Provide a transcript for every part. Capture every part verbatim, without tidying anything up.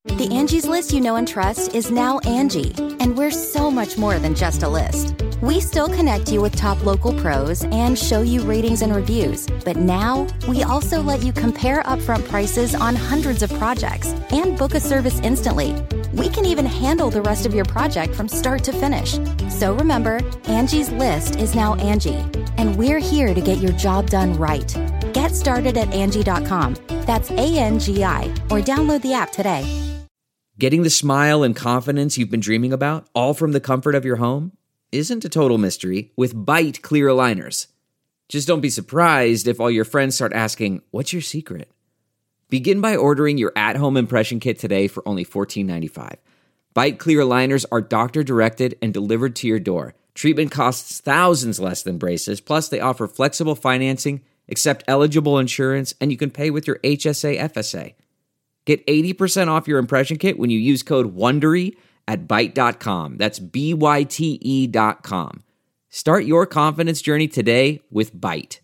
The Angie's List you know and trust is now Angie, and we're so much more than just a list. We still connect you with top local pros and show you ratings and reviews, but now we also let you compare upfront prices on hundreds of projects and book a service instantly. We can even handle the rest of your project from start to finish. So remember, Angie's List is now Angie, and we're here to get your job done right. Get started at Angie dot com. That's A N G I, or download the app today. Getting the smile and confidence you've been dreaming about, all from the comfort of your home, isn't a total mystery with Byte clear aligners. Just don't be surprised if all your friends start asking, "What's your secret?" Begin by ordering your at-home impression kit today for only fourteen ninety-five. Byte clear aligners are doctor-directed and delivered to your door. Treatment costs thousands less than braces, plus they offer flexible financing, accept eligible insurance, and you can pay with your H S A F S A. Get eighty percent off your impression kit when you use code WONDERY at byte dot com. That's B Y T E dot com. Start your confidence journey today with Byte.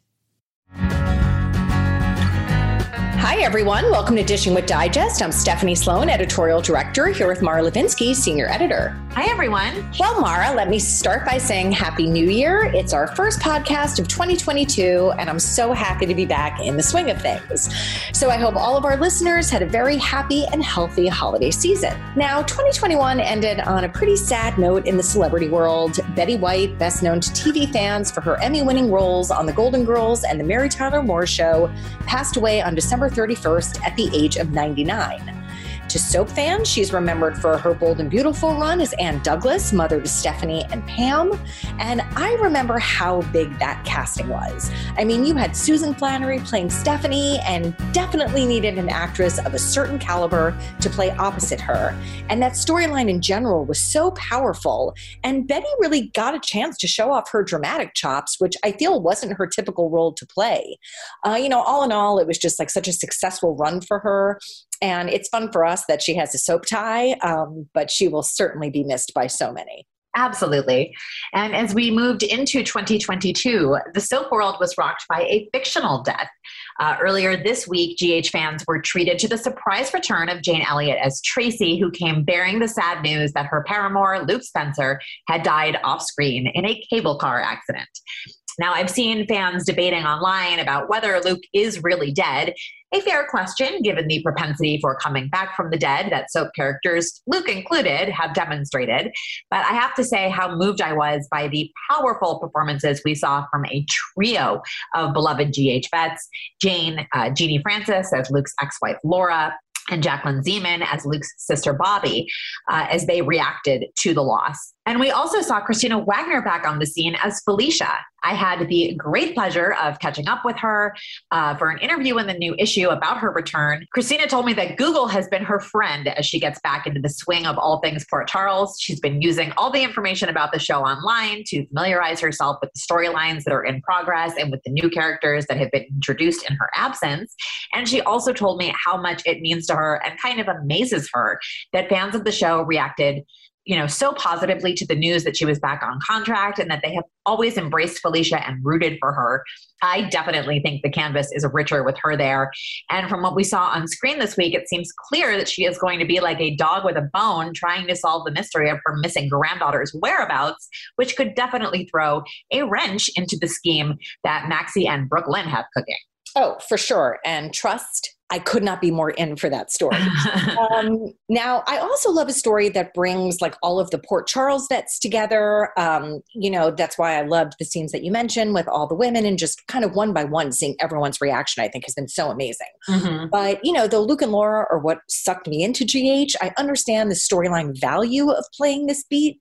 Hi, everyone. Welcome to Dishing with Digest. I'm Stephanie Sloan, editorial director, here with Mara Levinsky, senior editor. Hi, everyone. Well, Mara, let me start by saying Happy New Year. It's our first podcast of twenty twenty-two, and I'm so happy to be back in the swing of things. So I hope all of our listeners had a very happy and healthy holiday season. Now, twenty twenty-one ended on a pretty sad note in the celebrity world. Betty White, best known to T V fans for her Emmy-winning roles on The Golden Girls and The Mary Tyler Moore Show, passed away on December thirty-first at the age of ninety-nine. To soap fans, she's remembered for her Bold and Beautiful run as Ann Douglas, mother to Stephanie and Pam. And I remember how big that casting was. I mean, you had Susan Flannery playing Stephanie and definitely needed an actress of a certain caliber to play opposite her. And that storyline in general was so powerful. And Betty really got a chance to show off her dramatic chops, which I feel wasn't her typical role to play. Uh, you know, all in all, it was just like such a successful run for her. And it's fun for us that she has a soap tie, um, but she will certainly be missed by so many. Absolutely. And as we moved into twenty twenty-two, the soap world was rocked by a fictional death. Uh, earlier this week, G H fans were treated to the surprise return of Jane Elliott as Tracy, who came bearing the sad news that her paramour, Luke Spencer, had died off screen in a cable car accident. Now, I've seen fans debating online about whether Luke is really dead. A fair question, given the propensity for coming back from the dead that soap characters, Luke included, have demonstrated. But I have to say how moved I was by the powerful performances we saw from a trio of beloved G H vets, Jane, uh, Jeannie Francis as Luke's ex-wife Laura, and Jacqueline Zeman as Luke's sister Bobby, uh, as they reacted to the loss. And we also saw Christina Wagner back on the scene as Felicia. I had the great pleasure of catching up with her uh, for an interview in the new issue about her return. Christina told me that Google has been her friend as she gets back into the swing of all things Port Charles. She's been using all the information about the show online to familiarize herself with the storylines that are in progress and with the new characters that have been introduced in her absence. And she also told me how much it means to her and kind of amazes her that fans of the show reacted you know, so positively to the news that she was back on contract and that they have always embraced Felicia and rooted for her. I definitely think the canvas is richer with her there. And from what we saw on screen this week, it seems clear that she is going to be like a dog with a bone trying to solve the mystery of her missing granddaughter's whereabouts, which could definitely throw a wrench into the scheme that Maxie and Brooke Lynn have cooking. Oh, for sure. And trust, I could not be more in for that story. um, now, I also love a story that brings like all of the Port Charles vets together. Um, you know, that's why I loved the scenes that you mentioned with all the women and just kind of one by one seeing everyone's reaction, I think has been so amazing. Mm-hmm. But, you know, though Luke and Laura are what sucked me into G H, I understand the storyline value of playing this beat.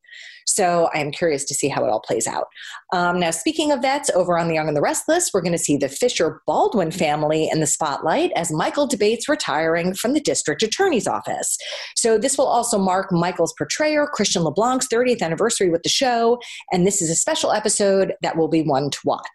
So I am curious to see how it all plays out. Um, now, speaking of vets, over on The Young and the Restless, we're going to see the Fisher-Baldwin family in the spotlight as Michael debates retiring from the district attorney's office. So this will also mark Michael's portrayer, Christian LeBlanc's thirtieth anniversary with the show, and this is a special episode that will be one to watch.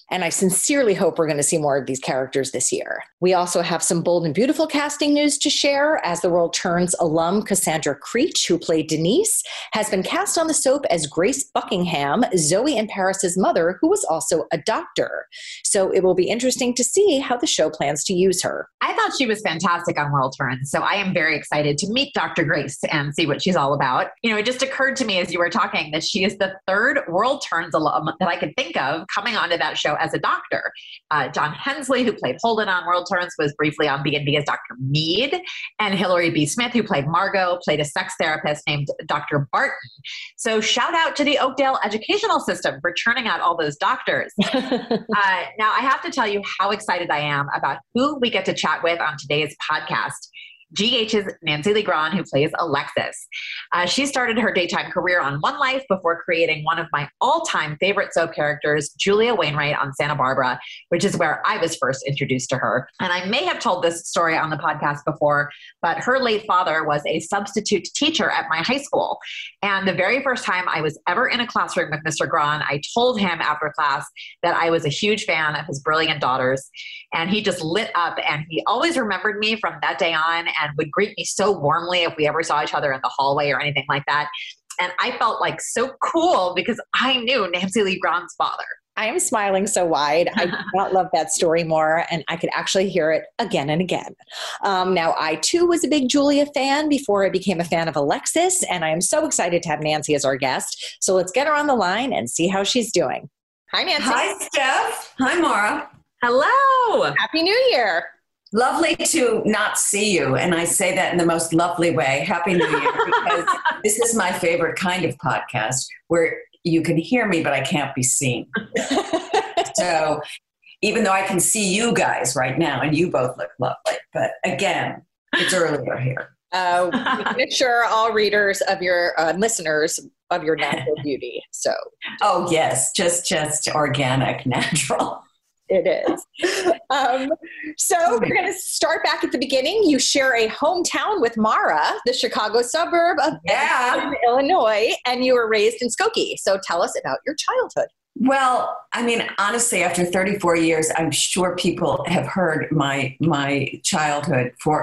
And I sincerely hope we're going to see more of these characters this year. We also have some bold and beautiful casting news to share. As The World Turns alum Cassandra Creech, who played Denise, has been cast on the soap as Grace Buckingham, Zoe and Paris's mother, who was also a doctor. So it will be interesting to see how the show plans to use her. I thought she was fantastic on World Turns, so I am very excited to meet Doctor Grace and see what she's all about. You know, it just occurred to me as you were talking that she is the third World Turns alum that I could think of coming onto that show as a doctor. Uh, John Hensley, who played Holden on World Turns, was briefly on B and B as Doctor Mead, and Hilary B. Smith, who played Margot, played a sex therapist named Doctor Barton. So shout out to the Oakdale educational system for churning out all those doctors. uh, now, I have to tell you how excited I am about who we get to chat with on today's podcast. G H's Nancy Lee Grahn, who plays Alexis. Uh, she started her daytime career on One Life before creating one of my all-time favorite soap characters, Julia Wainwright, on Santa Barbara, which is where I was first introduced to her. And I may have told this story on the podcast before, but her late father was a substitute teacher at my high school. And the very first time I was ever in a classroom with Mister Grahn, I told him after class that I was a huge fan of his brilliant daughters. And he just lit up, and he always remembered me from that day on and would greet me so warmly if we ever saw each other in the hallway or anything like that. And I felt like so cool because I knew Nancy Lee Grahn's father. I am smiling so wide. I do not love that story more, and I could actually hear it again and again. Um, now, I too was a big Julia fan before I became a fan of Alexis, and I am so excited to have Nancy as our guest. So let's get her on the line and see how she's doing. Hi, Nancy. Hi, Steph. Hi, Mara. Hello. Happy New Year. Lovely to not see you. And I say that in the most lovely way. Happy New Year, because this is my favorite kind of podcast where you can hear me, but I can't be seen. So even though I can see you guys right now, and you both look lovely, but again, it's earlier here. Uh, we can assure all readers of your uh, listeners of your natural beauty. So, oh yes, just just organic, natural. It is. Um, so we're going to start back at the beginning. You share a hometown with Mara, the Chicago suburb of yeah. Illinois, and you were raised in Skokie. So tell us about your childhood. Well, I mean, honestly, after thirty-four years, I'm sure people have heard my my childhood for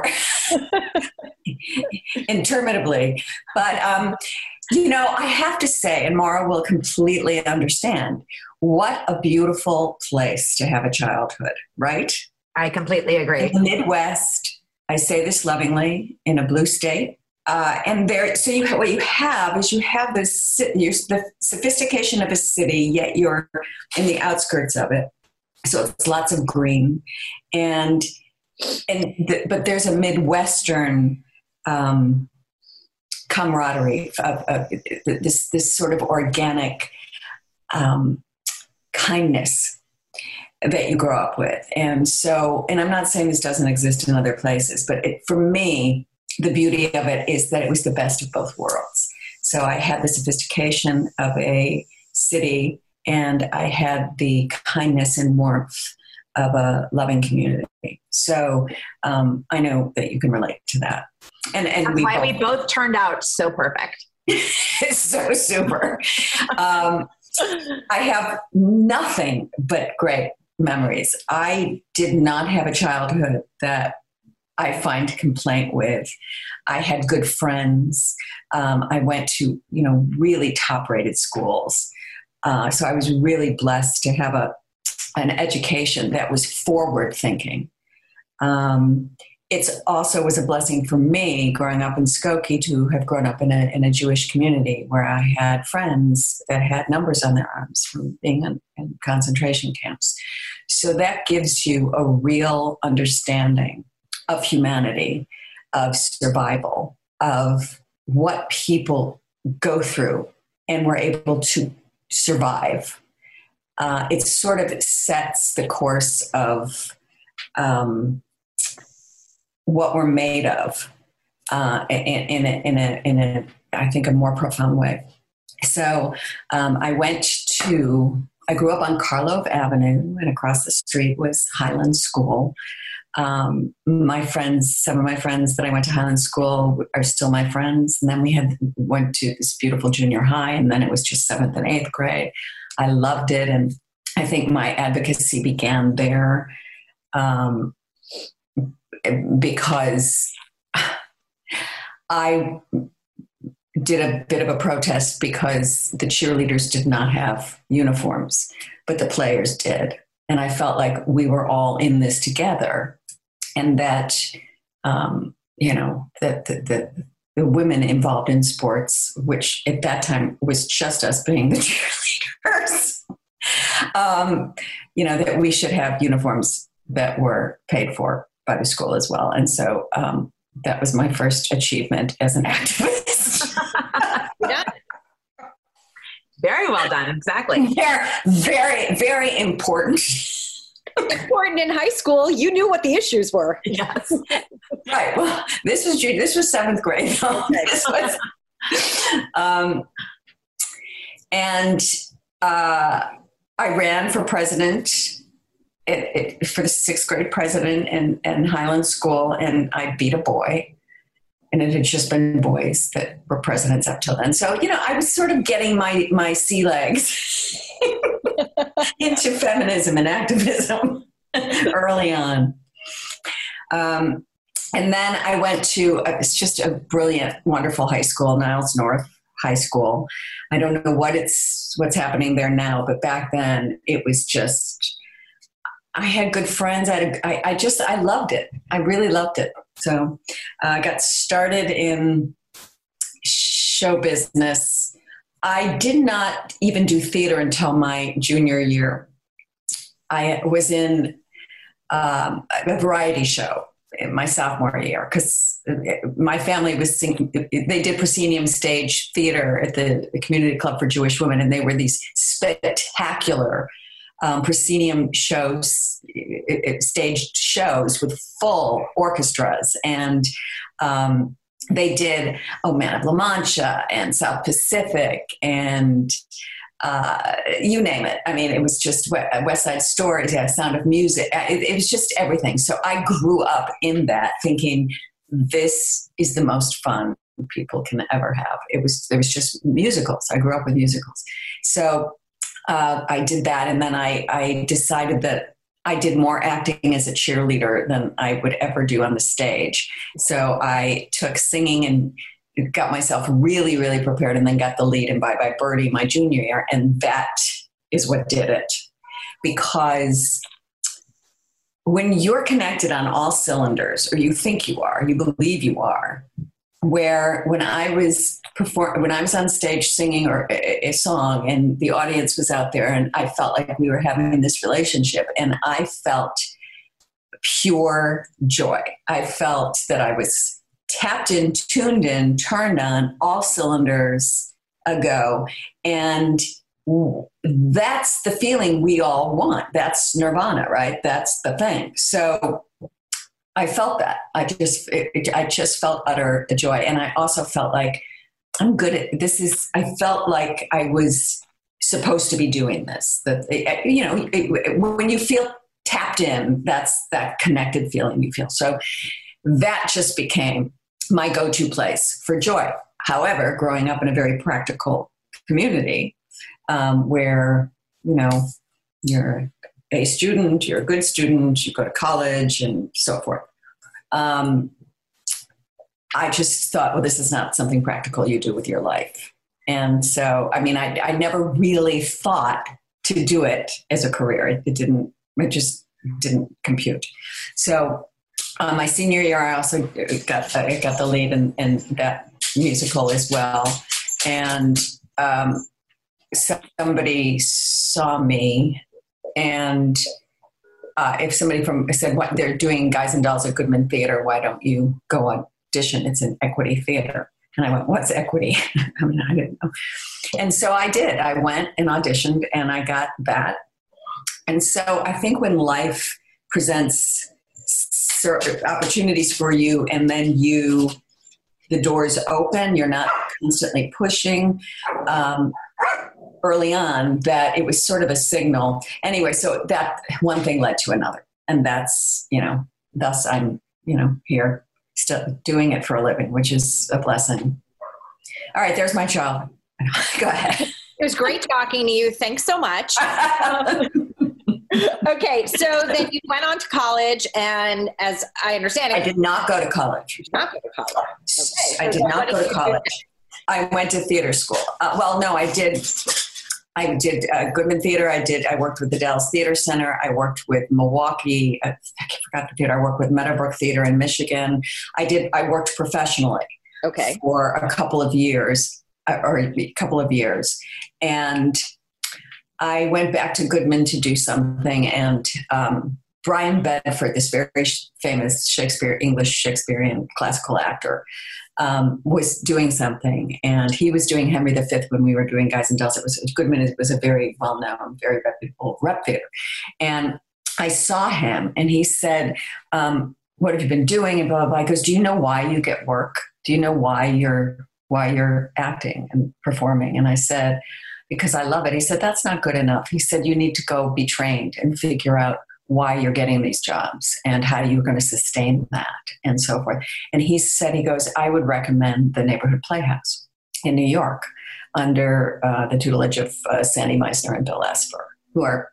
interminably. But, um, you know, I have to say, and Mara will completely understand, what a beautiful place to have a childhood, right? I completely agree. In the Midwest, I say this lovingly, in a blue state. Uh, and there, so you, what you have is you have this, you're, the sophistication of a city, yet you're in the outskirts of it. So it's lots of green, and and the, but there's a Midwestern um, camaraderie of, of this this sort of organic um, kindness that you grow up with. And so, and I'm not saying this doesn't exist in other places, but it, for me, the beauty of it is that it was the best of both worlds. So I had the sophistication of a city, and I had the kindness and warmth of a loving community. So um, I know that you can relate to that. And, and That's we why both, we both turned out so perfect. so super. Um, I have nothing but great memories. I did not have a childhood that I find complaint with. I had good friends. Um, I went to, you know, really top-rated schools. Uh, so I was really blessed to have a an education that was forward-thinking. Um, it also was a blessing for me growing up in Skokie to have grown up in a, in a Jewish community where I had friends that had numbers on their arms from being in, in concentration camps. So that gives you a real understanding of humanity, of survival, of what people go through and were able to survive. Uh, it sort of sets the course of um, what we're made of uh, in, in, a, in, a, in a, I think, a more profound way. So um, I went to, I grew up on Karlov Avenue, and across the street was Highland School. Um, my friends, some of my friends that I went to Highland School are still my friends. And then we had went to this beautiful junior high, and then it was just seventh and eighth grade. I loved it. And I think my advocacy began there um, because I did a bit of a protest because the cheerleaders did not have uniforms, but the players did. And I felt like we were all in this together, and that, um, you know, that the, the, the women involved in sports, which at that time was just us being the cheerleaders, um, you know, that we should have uniforms that were paid for by the school as well. And so um, that was my first achievement as an activist. Yeah. Very well done. Exactly. Very, very, very important. Important in high school. You knew what the issues were. Yes. Right. Well, this was this was seventh grade. This was, um, and uh, I ran for president, it, it, for the sixth grade president in, in Highland School, and I beat a boy. And it had just been boys that were presidents up till then. So, you know, I was sort of getting my, my sea legs into feminism and activism early on. Um, and then I went to, a, it's just a brilliant, wonderful high school, Niles North High School. I don't know what it's, what's happening there now, but back then it was just, I had good friends. I, had a, I, I just, I loved it. I really loved it. So uh, I got started in show business. I did not even do theater until my junior year. I was in um, a variety show in my sophomore year because my family was singing. They did proscenium stage theater at the Community Club for Jewish Women, and they were these spectacular Um, proscenium shows, staged shows with full orchestras. And um, they did Oh Man of La Mancha and South Pacific and uh, you name it. I mean, it was just West Side Story, yeah, Sound of Music. It, it was just everything. So I grew up in that thinking this is the most fun people can ever have. It was, there was just musicals. I grew up with musicals. So Uh, I did that, and then I, I decided that I did more acting as a cheerleader than I would ever do on the stage. So I took singing and got myself really, really prepared, and then got the lead in Bye Bye Birdie my junior year, and that is what did it. Because when you're connected on all cylinders, or you think you are, you believe you are, where when I was perform when I was on stage singing or a, a song and the audience was out there and I felt like we were having this relationship, and I felt pure joy. I felt that I was tapped in, tuned in, turned on, all cylinders a go. And that's the feeling we all want. That's nirvana, right? That's the thing. So I felt that. I just, it, I just felt utter joy. And I also felt like I'm good at this. Is, I felt like I was supposed to be doing this. That, you know, it, when you feel tapped in, that's that connected feeling you feel. So that just became my go-to place for joy. However, growing up in a very practical community um, where, you know, you're a student, you're a good student, you go to college and so forth. Um, I just thought, well, this is not something practical you do with your life. And so, I mean, I, I never really thought to do it as a career. It, it didn't, it just didn't compute. So uh, my senior year, I also got, I got the lead in, in that musical as well. And um, somebody saw me, and uh, if somebody from said, what they're doing Guys and Dolls at Goodman Theater, why don't you go audition? It's an Equity Theater. And I went, what's Equity? I mean, I didn't know. And so I did. I went and auditioned, and I got that. And so I think when life presents certain opportunities for you, and then you, the doors open, you're not constantly pushing, um, early on, that it was sort of a signal. Anyway, so that one thing led to another. And that's, you know, thus I'm, you know, here still doing it for a living, which is a blessing. All right, there's my child. Go ahead. It was great talking to you. Thanks so much. Um, Okay, so then you went on to college, and as I understand it, I did not go to college. You did not go to college. Okay, I so did not go to do? college. I went to theater school. Uh, well, no, I did. I did uh, Goodman Theater. I did. I worked with the Dallas Theater Center. I worked with Milwaukee. I, I forgot the theater. I worked with Meadowbrook Theater in Michigan. I did. I worked professionally. Okay. For a couple of years, or a couple of years, and I went back to Goodman to do something. And um, Brian Bedford, this very famous Shakespeare, English Shakespearean classical actor, Um, was doing something, and he was doing Henry the Fifth when we were doing Guys and Dolls. It was Goodman. It was a very well-known, very reputable rep theater, and I saw him, and he said, um, "What have you been doing?" And blah blah blah. He goes, "Do you know why you get work? Do you know why you're why you're acting and performing?" And I said, "Because I love it." He said, "That's not good enough." He said, "You need to go be trained and figure out why you're getting these jobs and how you're going to sustain that and so forth." And he said, he goes, "I would recommend the Neighborhood Playhouse in New York under uh, the tutelage of uh, Sandy Meisner and Bill Esper, who are,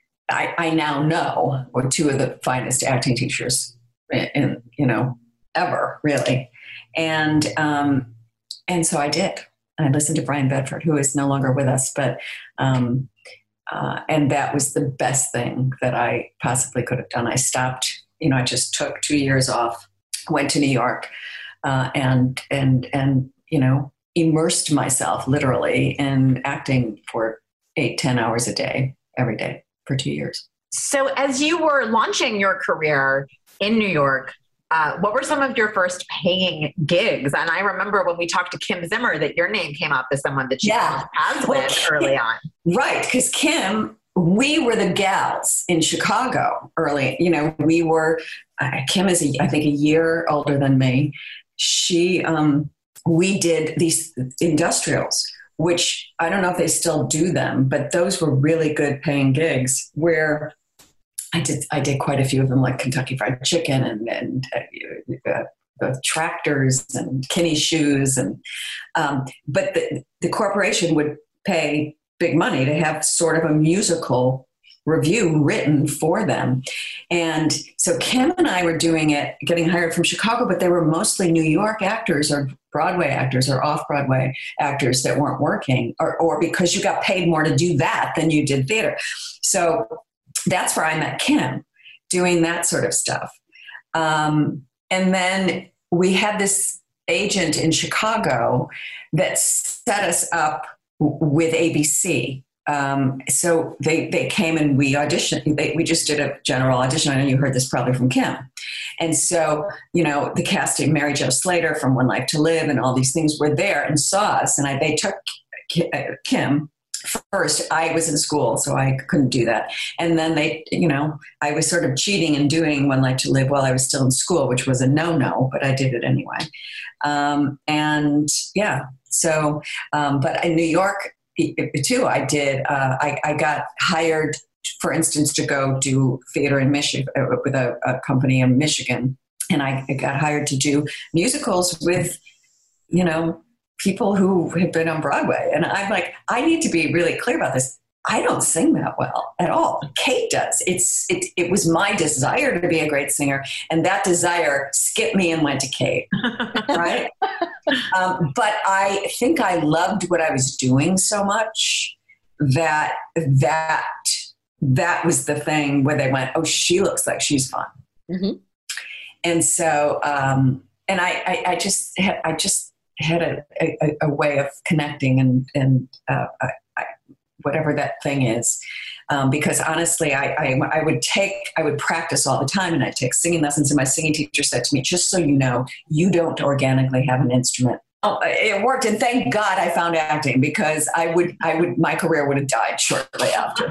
I, I now know, were two of the finest acting teachers in, in you know, ever, really." And, um, and so I did. I listened to Brian Bedford, who is no longer with us, but, um, Uh, and that was the best thing that I possibly could have done. I stopped, you know, I just took two years off, went to New York, uh, and, and, and, you know, immersed myself literally in acting for eight, ten hours a day, every day for two years. So as you were launching your career in New York, Uh, what were some of your first paying gigs? And I remember when we talked to Kim Zimmer that your name came up as someone that you yeah. crossed well, with Kim, early on. Right, because Kim, we were the gals in Chicago early. You know, we were, uh, Kim is, a, I think, a year older than me. She, um, we did these industrials, which I don't know if they still do them, but those were really good paying gigs where I did. I did quite a few of them, like Kentucky Fried Chicken and and uh, uh, Tractors and Kinney Shoes, and um, but the the corporation would pay big money to have sort of a musical review written for them, and so Kim and I were doing it, getting hired from Chicago, but they were mostly New York actors or Broadway actors or off-Broadway actors that weren't working, or or because you got paid more to do that than you did theater, so. That's where I met Kim, doing that sort of stuff. Um, and then we had this agent in Chicago that set us up w- with A B C. Um, so they, they came and we auditioned. They, we just did a general audition. I know you heard this probably from Kim. And so, you know, the casting, Mary Jo Slater from One Life to Live and all these things were there and saw us. And I, they took Kim. First, I was in school, so I couldn't do that. And then they, you know, I was sort of cheating and doing One Life to Live while I was still in school, which was a no-no, but I did it anyway. Um, and yeah, so, um, but in New York too, I did, uh, I, I got hired, for instance, to go do theater in Michigan with a, a company in Michigan. And I, I got hired to do musicals with, you know, people who had been on Broadway. And I'm like, I need to be really clear about this. I don't sing that well at all. Kate does. It's it, it was my desire to be a great singer, and that desire skipped me and went to Kate, right? um, but I think I loved what I was doing so much that that that was the thing where they went, oh, she looks like she's fun. Mm-hmm. And so, um, and I, I, I just had, I just, had a, a, a way of connecting and, and uh, I, I, whatever that thing is. Um, because honestly, I, I, I would take, I would practice all the time and I'd take singing lessons, and my singing teacher said to me, just so you know, you don't organically have an instrument. Oh, it worked. And thank God I found acting, because I would, I would, my career would have died shortly after.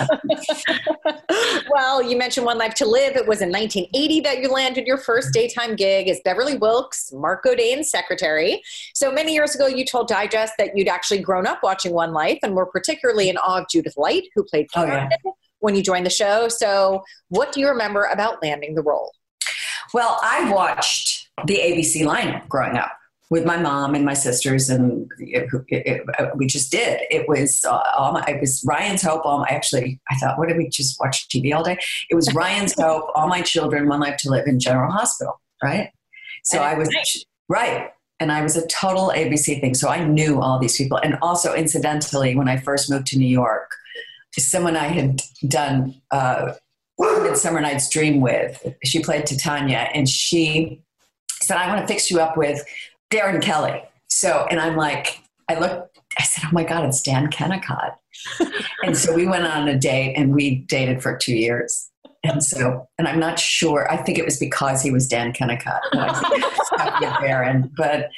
Well, you mentioned One Life to Live. It was in nineteen eighty that you landed your first daytime gig as Beverly Wilkes, Mark Godane's secretary. So many years ago, you told Digest that you'd actually grown up watching One Life and were particularly in awe of Judith Light, who played Karen, oh, yeah. when you joined the show. So what do you remember about landing the role? Well, I watched the A B C lineup growing up. with my mom and my sisters, and it, it, it, we just did. It was uh, all my, it was Ryan's Hope. All my, actually, I thought, what did we just watch T V all day? It was Ryan's Hope, All My Children, One Life to Live in General Hospital, right? So I was right, and I was a total A B C thing. So I knew all these people, and also incidentally, when I first moved to New York, someone I had done uh, Midsummer Night's Dream with, she played Titania, and she said, "I want to fix you up with Darren Kelly." So, and I'm like, I looked, I said, "Oh my God, it's Dan Kennicott." And so we went on a date, and we dated for two years. And so, and I'm not sure, I think it was because he was Dan Kennicott. But I think it was probably Darren. But,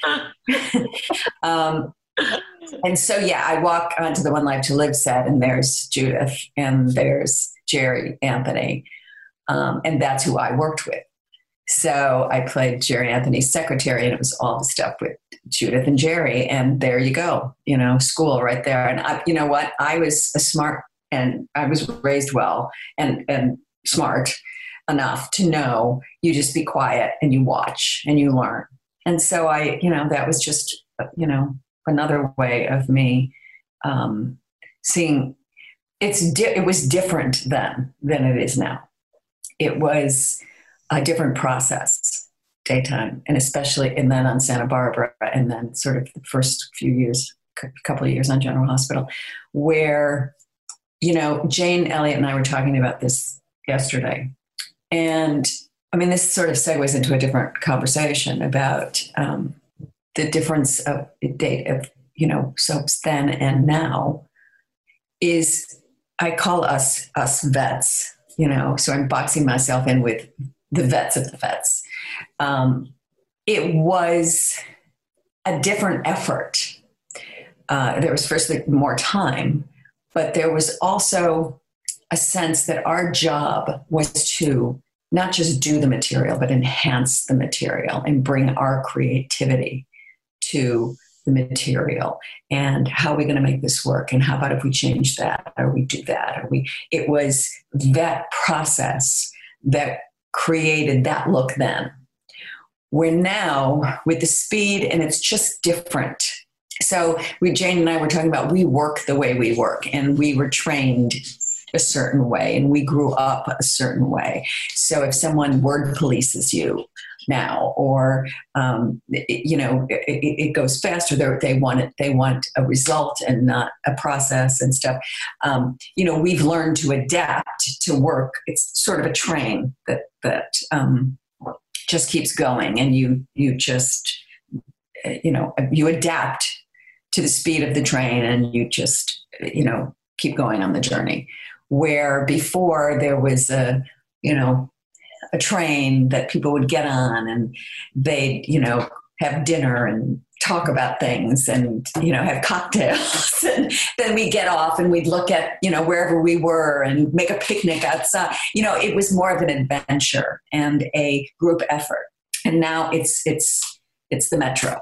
um, and so, yeah, I walk onto the One Life to Live set, and there's Judith, and there's Jerry Anthony. Um, and that's who I worked with. So I played Jerry Anthony's secretary, and it was all the stuff with Judith and Jerry. And there you go, you know, school right there. And I, you know what? I was a smart, and I was raised well and, and smart enough to know you just be quiet and you watch and you learn. And so I, you know, that was just, you know, another way of me um, seeing it's, di- it was different then than it is now. It was a different process, daytime, and especially, and then on Santa Barbara, and then sort of the first few years, a couple of years on General Hospital, where, you know, Jane Elliott and I were talking about this yesterday. And I mean, this sort of segues into a different conversation about um, the difference of date of, you know, soaps then and now is, I call us, us vets, you know, so I'm boxing myself in with the vets of the vets. Um, it was a different effort. Uh, there was firstly more time, but there was also a sense that our job was to not just do the material, but enhance the material and bring our creativity to the material. And how are we going to make this work? And how about if we change that, or we do that, or we, it was that process that created that look then. We're now with the speed, and it's just different. So we, Jane and I were talking about, we work the way we work, and we were trained a certain way, and we grew up a certain way. So if someone word polices you now, or um, it, you know, it, it goes faster, They're, they want it, they want a result and not a process and stuff. Um, you know, we've learned to adapt to work. It's sort of a train that that um, just keeps going, and you you just you know you adapt to the speed of the train, and you just you know keep going on the journey. Where before there was a you know a train that people would get on, and they'd you know have dinner and talk about things, and you know have cocktails, and then we get off and we'd look at you know wherever we were and make a picnic outside. You know, it was more of an adventure and a group effort. And now it's it's it's the metro.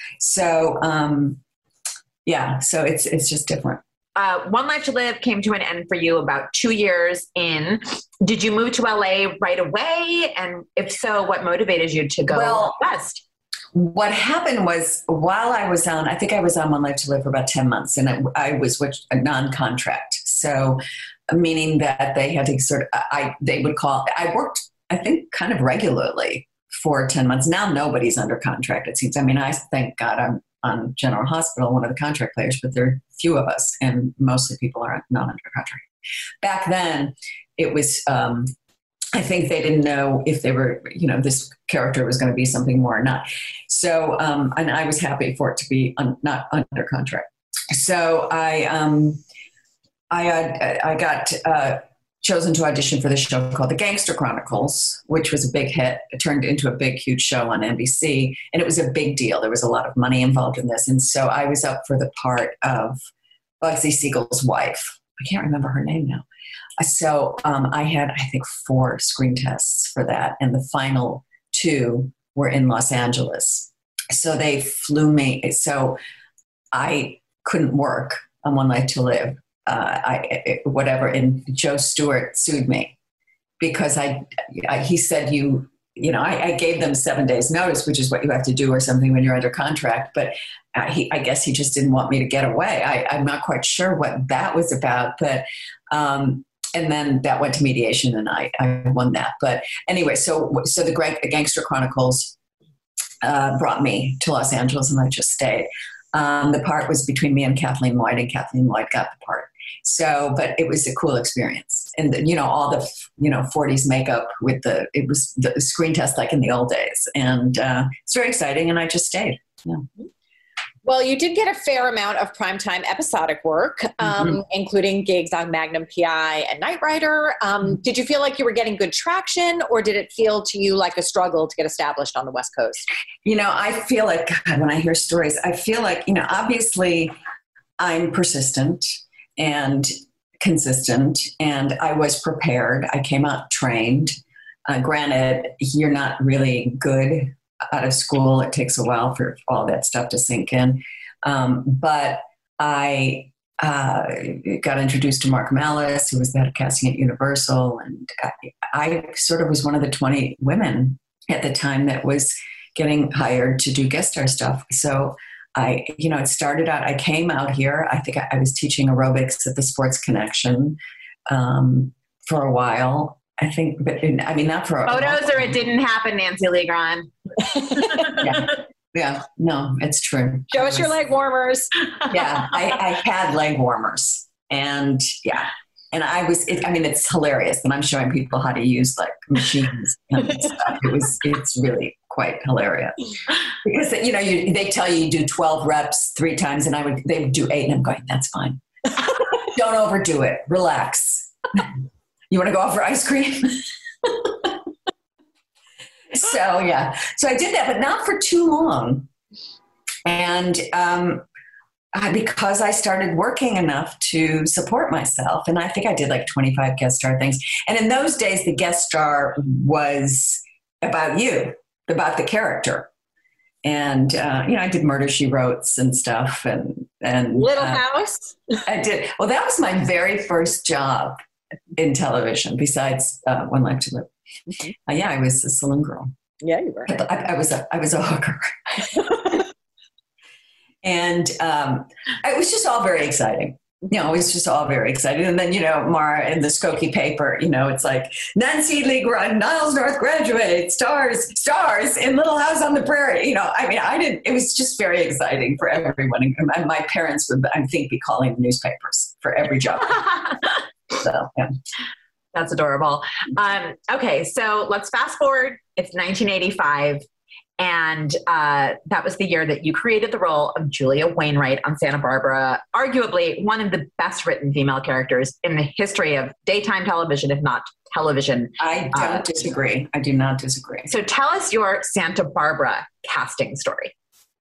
So um, yeah, so it's it's just different. Uh, One Life to Live came to an end for you about two years in. Did you move to L A right away? And if so, what motivated you to go well, west? What happened was, while I was on, I think I was on One Life to Live for about ten months, and I, I was with a non-contract. So meaning that they had to sort of, I they would call, I worked, I think, kind of regularly for ten months. Now nobody's under contract, it seems. I mean, I thank God I'm on General Hospital, one of the contract players, but there are few of us, and mostly people are not under contract. Back then, it was, um, I think they didn't know if they were, you know, this character was going to be something more or not. So, um, and I was happy for it to be un- not under contract. So I, um, I, uh, I got uh, chosen to audition for this show called The Gangster Chronicles, which was a big hit. It turned into a big, huge show on N B C, and it was a big deal. There was a lot of money involved in this. And so I was up for the part of Bugsy Siegel's wife. I can't remember her name now. So um, I had, I think, four screen tests for that, and the final two were in Los Angeles. So they flew me. So I couldn't work on One Life to Live. Uh, I it, whatever, and Joe Stewart sued me because I, I he said you you know, I, I gave them seven days notice, which is what you have to do or something when you're under contract. But uh, he, I guess he just didn't want me to get away. I, I'm not quite sure what that was about, but, um, and then that went to mediation and I, I won that. But anyway, so, so the Greg, Gangster Chronicles uh, brought me to Los Angeles and I just stayed. Um, the part was between me and Kathleen Lloyd, and Kathleen Lloyd got the part. So, but it was a cool experience. And, you know, all the, you know, forties makeup with the, it was the screen test like in the old days. And uh, it's very exciting. And I just stayed. Yeah. Well, you did get a fair amount of primetime episodic work, um, mm-hmm. including gigs on Magnum P I and Knight Rider. Um, mm-hmm. Did you feel like you were getting good traction, or did it feel to you like a struggle to get established on the West Coast? You know, I feel like, God, when I hear stories, I feel like, you know, obviously I'm persistent and consistent, and I was prepared. I came out trained. Uh, granted, you're not really good out of school. It takes a while for all that stuff to sink in. Um, but I uh, got introduced to Mark Malice, who was the head of casting at Universal. And I, I sort of was one of the twenty women at the time that was getting hired to do guest star stuff. So I, you know, it started out, I came out here. I think I, I was teaching aerobics at the Sports Connection um, for a while. I think, but in, I mean, not for photos or it didn't happen, Nancy Legron. yeah. yeah, no, it's true. Show us your leg warmers. yeah, I, I had leg warmers, and yeah, and I was. It, I mean, it's hilarious, and I'm showing people how to use like machines and stuff. It was. It's really quite hilarious because you know you, they tell you you do twelve reps three times, and I would they would do eight, and I'm going, that's fine. Don't overdo it. Relax. You want to go out for ice cream? So, yeah. So I did that, but not for too long. And um, I, because I started working enough to support myself, and I think I did like twenty-five guest star things. And in those days, the guest star was about you, about the character. And, uh, you know, I did Murder, She Wrote and stuff. And, and Little uh, House? I did. Well, that was my very first job in television, besides uh, One Life to Live. Mm-hmm. Uh, yeah, I was a saloon girl. Yeah, you were. I, I was a I was a hooker, and um, it was just all very exciting. You know, it was just all very exciting. And then, you know, Mara in the Skokie paper, you know, it's like Nancy Legron, Niles North graduate, stars, stars in Little House on the Prairie. You know, I mean, I didn't. It was just very exciting for everyone. And my parents would, I think, be calling the newspapers for every job. So, yeah. That's adorable. Um, okay, so let's fast forward. It's nineteen eighty-five, and uh, that was the year that you created the role of Julia Wainwright on Santa Barbara, arguably one of the best written female characters in the history of daytime television, if not television. I don't uh, disagree. I do not disagree. So tell us your Santa Barbara casting story.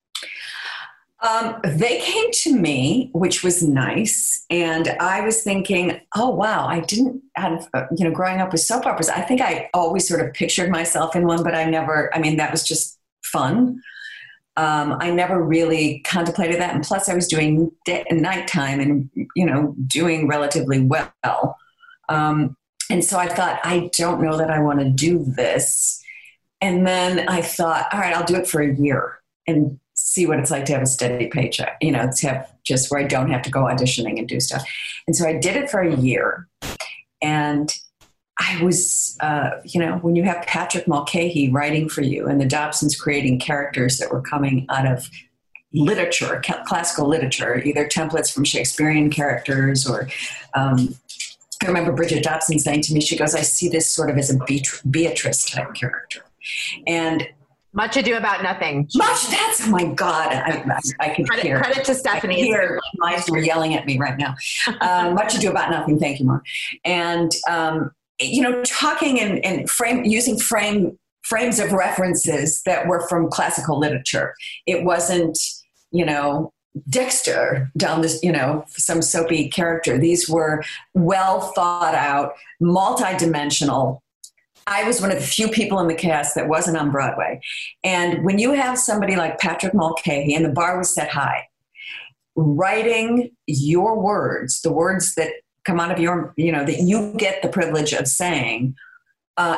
Um, they came to me, which was nice. And I was thinking, oh, wow, I didn't have, uh, you know, growing up with soap operas, I think I always sort of pictured myself in one, but I never, I mean, that was just fun. Um, I never really contemplated that. And plus I was doing day and nighttime and, you know, doing relatively well. Um, and so I thought, I don't know that I want to do this. And then I thought, all right, I'll do it for a year and see what it's like to have a steady paycheck, you know, to have just where I don't have to go auditioning and do stuff. And so I did it for a year. And I was, uh, you know, when you have Patrick Mulcahy writing for you and the Dobsons creating characters that were coming out of literature, classical literature, either templates from Shakespearean characters or, um, I remember Bridget Dobson saying to me, she goes, I see this sort of as a Beatrice type character. And Much Ado About Nothing. Much, that's, oh my God, I, I, I could credit, hear. Credit to Stephanie. I hear my were yelling at me right now. Uh, Much Ado About Nothing, thank you, Mark. And, um, you know, talking and, and frame, using frame frames of references that were from classical literature. It wasn't, you know, Dexter down this, you know, some soapy character. These were well thought out, multidimensional. I was one of the few people in the cast that wasn't on Broadway. And when you have somebody like Patrick Mulcahy, and the bar was set high, writing your words, the words that come out of your, you know, that you get the privilege of saying, uh,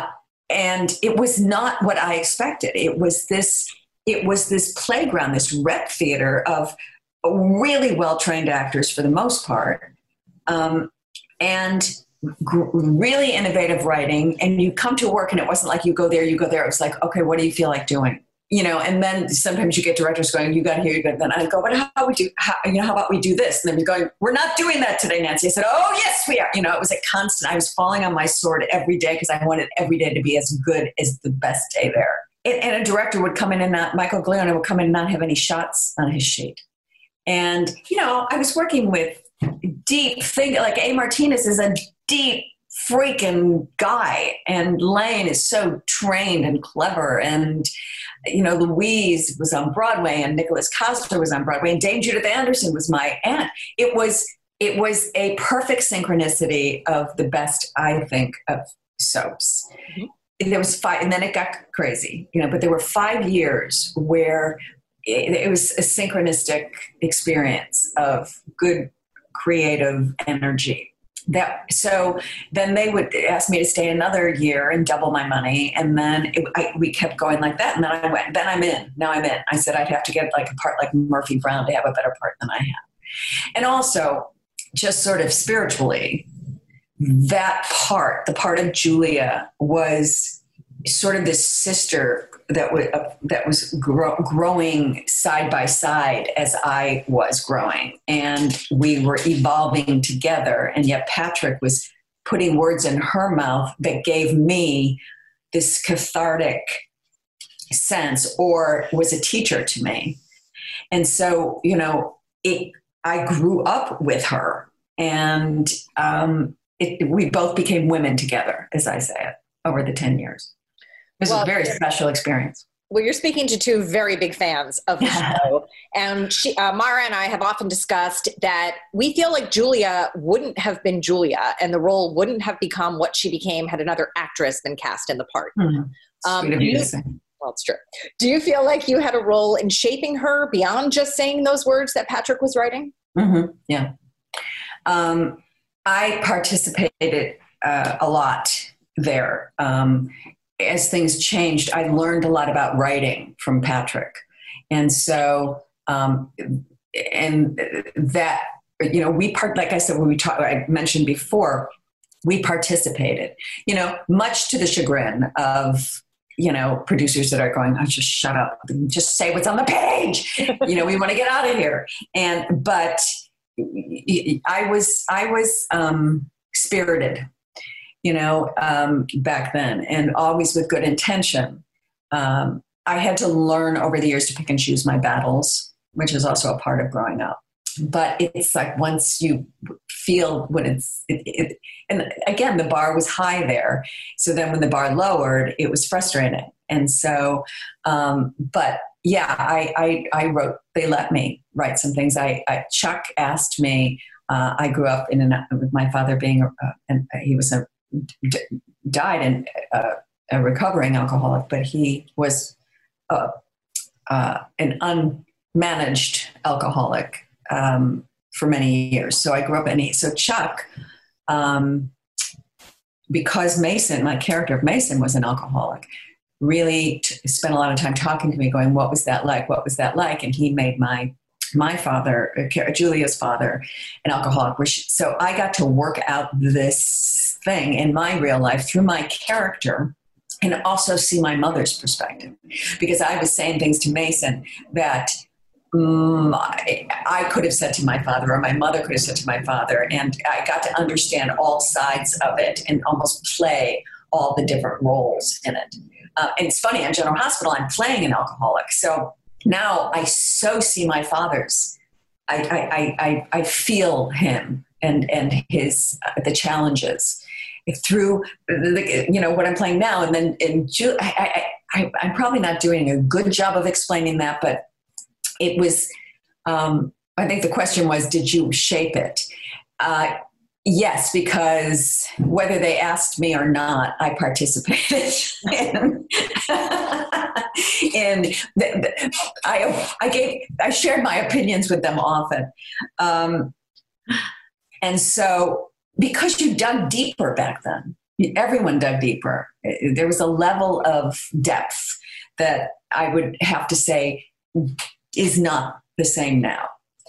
and it was not what I expected. It was this, it was this playground, this rep theater of really well-trained actors for the most part. Um, and gr- really innovative writing. And you come to work and it wasn't like you go there, you go there. It was like, okay, what do you feel like doing? You know, and then sometimes you get directors going, you got here, you got, then I go, but how we do, how, you know, how about we do this? And then you're going, we're not doing that today, Nancy. I said, oh yes, we are. You know, it was a constant, I was falling on my sword every day because I wanted every day to be as good as the best day there. And, and a director would come in and not, Michael Glione would come in and not have any shots on his sheet. And, you know, I was working with deep think like A. Martinez is a deep freaking guy. And Lane is so trained and clever. And, you know, Louise was on Broadway and Nicholas Cosler was on Broadway and Dame Judith Anderson was my aunt. It was, it was a perfect synchronicity of the best, I think, of soaps. Mm-hmm. There was five, and then it got crazy, you know, but there were five years where It, it was a synchronistic experience of good creative energy. That so then they would ask me to stay another year and double my money, and then it, I, we kept going like that. And then I went. Then I'm in. Now I'm in. I said I'd have to get like a part like Murphy Brown to have a better part than I have, and also just sort of spiritually, that part, the part of Julia, was sort of this sister that was uh, that was grow, growing side by side as I was growing, and we were evolving together. And yet Patrick was putting words in her mouth that gave me this cathartic sense, or was a teacher to me. And so, you know, it. I grew up with her, and um, it, we both became women together, as I say it, over the ten years. It was well, a very special experience. Well, you're speaking to two very big fans of the show. And she, uh, Mara and I have often discussed that we feel like Julia wouldn't have been Julia, and the role wouldn't have become what she became had another actress been cast in the part. Mm-hmm. Um, do you, well, it's true. Do you feel like you had a role in shaping her beyond just saying those words that Patrick was writing? Mm-hmm. Yeah. Um, I participated uh, a lot there. Um, As things changed, I learned a lot about writing from Patrick. And so, um, and that, you know, we part, like I said, when we talked, I mentioned before, we participated, you know, much to the chagrin of, you know, producers that are going, oh, just shut up, just say what's on the page. You know, we want to get out of here. And, but I was, I was um, spirited. You know, um, back then, and always with good intention. Um, I had to learn over the years to pick and choose my battles, which is also a part of growing up. But it's like once you feel when it's, it, it, and again, the bar was high there. So then when the bar lowered, it was frustrating. And so, um, but yeah, I, I, I wrote, they let me write some things. I, I Chuck asked me, uh, I grew up in an, with my father being, uh, and he was a, D- died and uh, a recovering alcoholic, but he was uh, uh, an unmanaged alcoholic um, for many years. So I grew up in he, so Chuck, um, because Mason, my character of Mason, was an alcoholic, really t- spent a lot of time talking to me, going, "What was that like? What was that like?" And he made my my father, uh, Julia's father, an alcoholic. Which, so I got to work out this thing in my real life through my character, and also see my mother's perspective, because I was saying things to Mason that um, I, I could have said to my father, or my mother could have said to my father, and I got to understand all sides of it and almost play all the different roles in it. Uh, and it's funny, on General Hospital, I'm playing an alcoholic, so now I so see my father's. I I I, I feel him and and his uh, the challenges through the, you know, what I'm playing now. And then in Ju- I, I, I, I'm probably not doing a good job of explaining that, but it was. Um, I think the question was, did you shape it? Uh, yes, because whether they asked me or not, I participated in. And the, the, I, I gave, I shared my opinions with them often. Um, and so, because you dug deeper back then, everyone dug deeper. There was a level of depth that I would have to say is not the same now.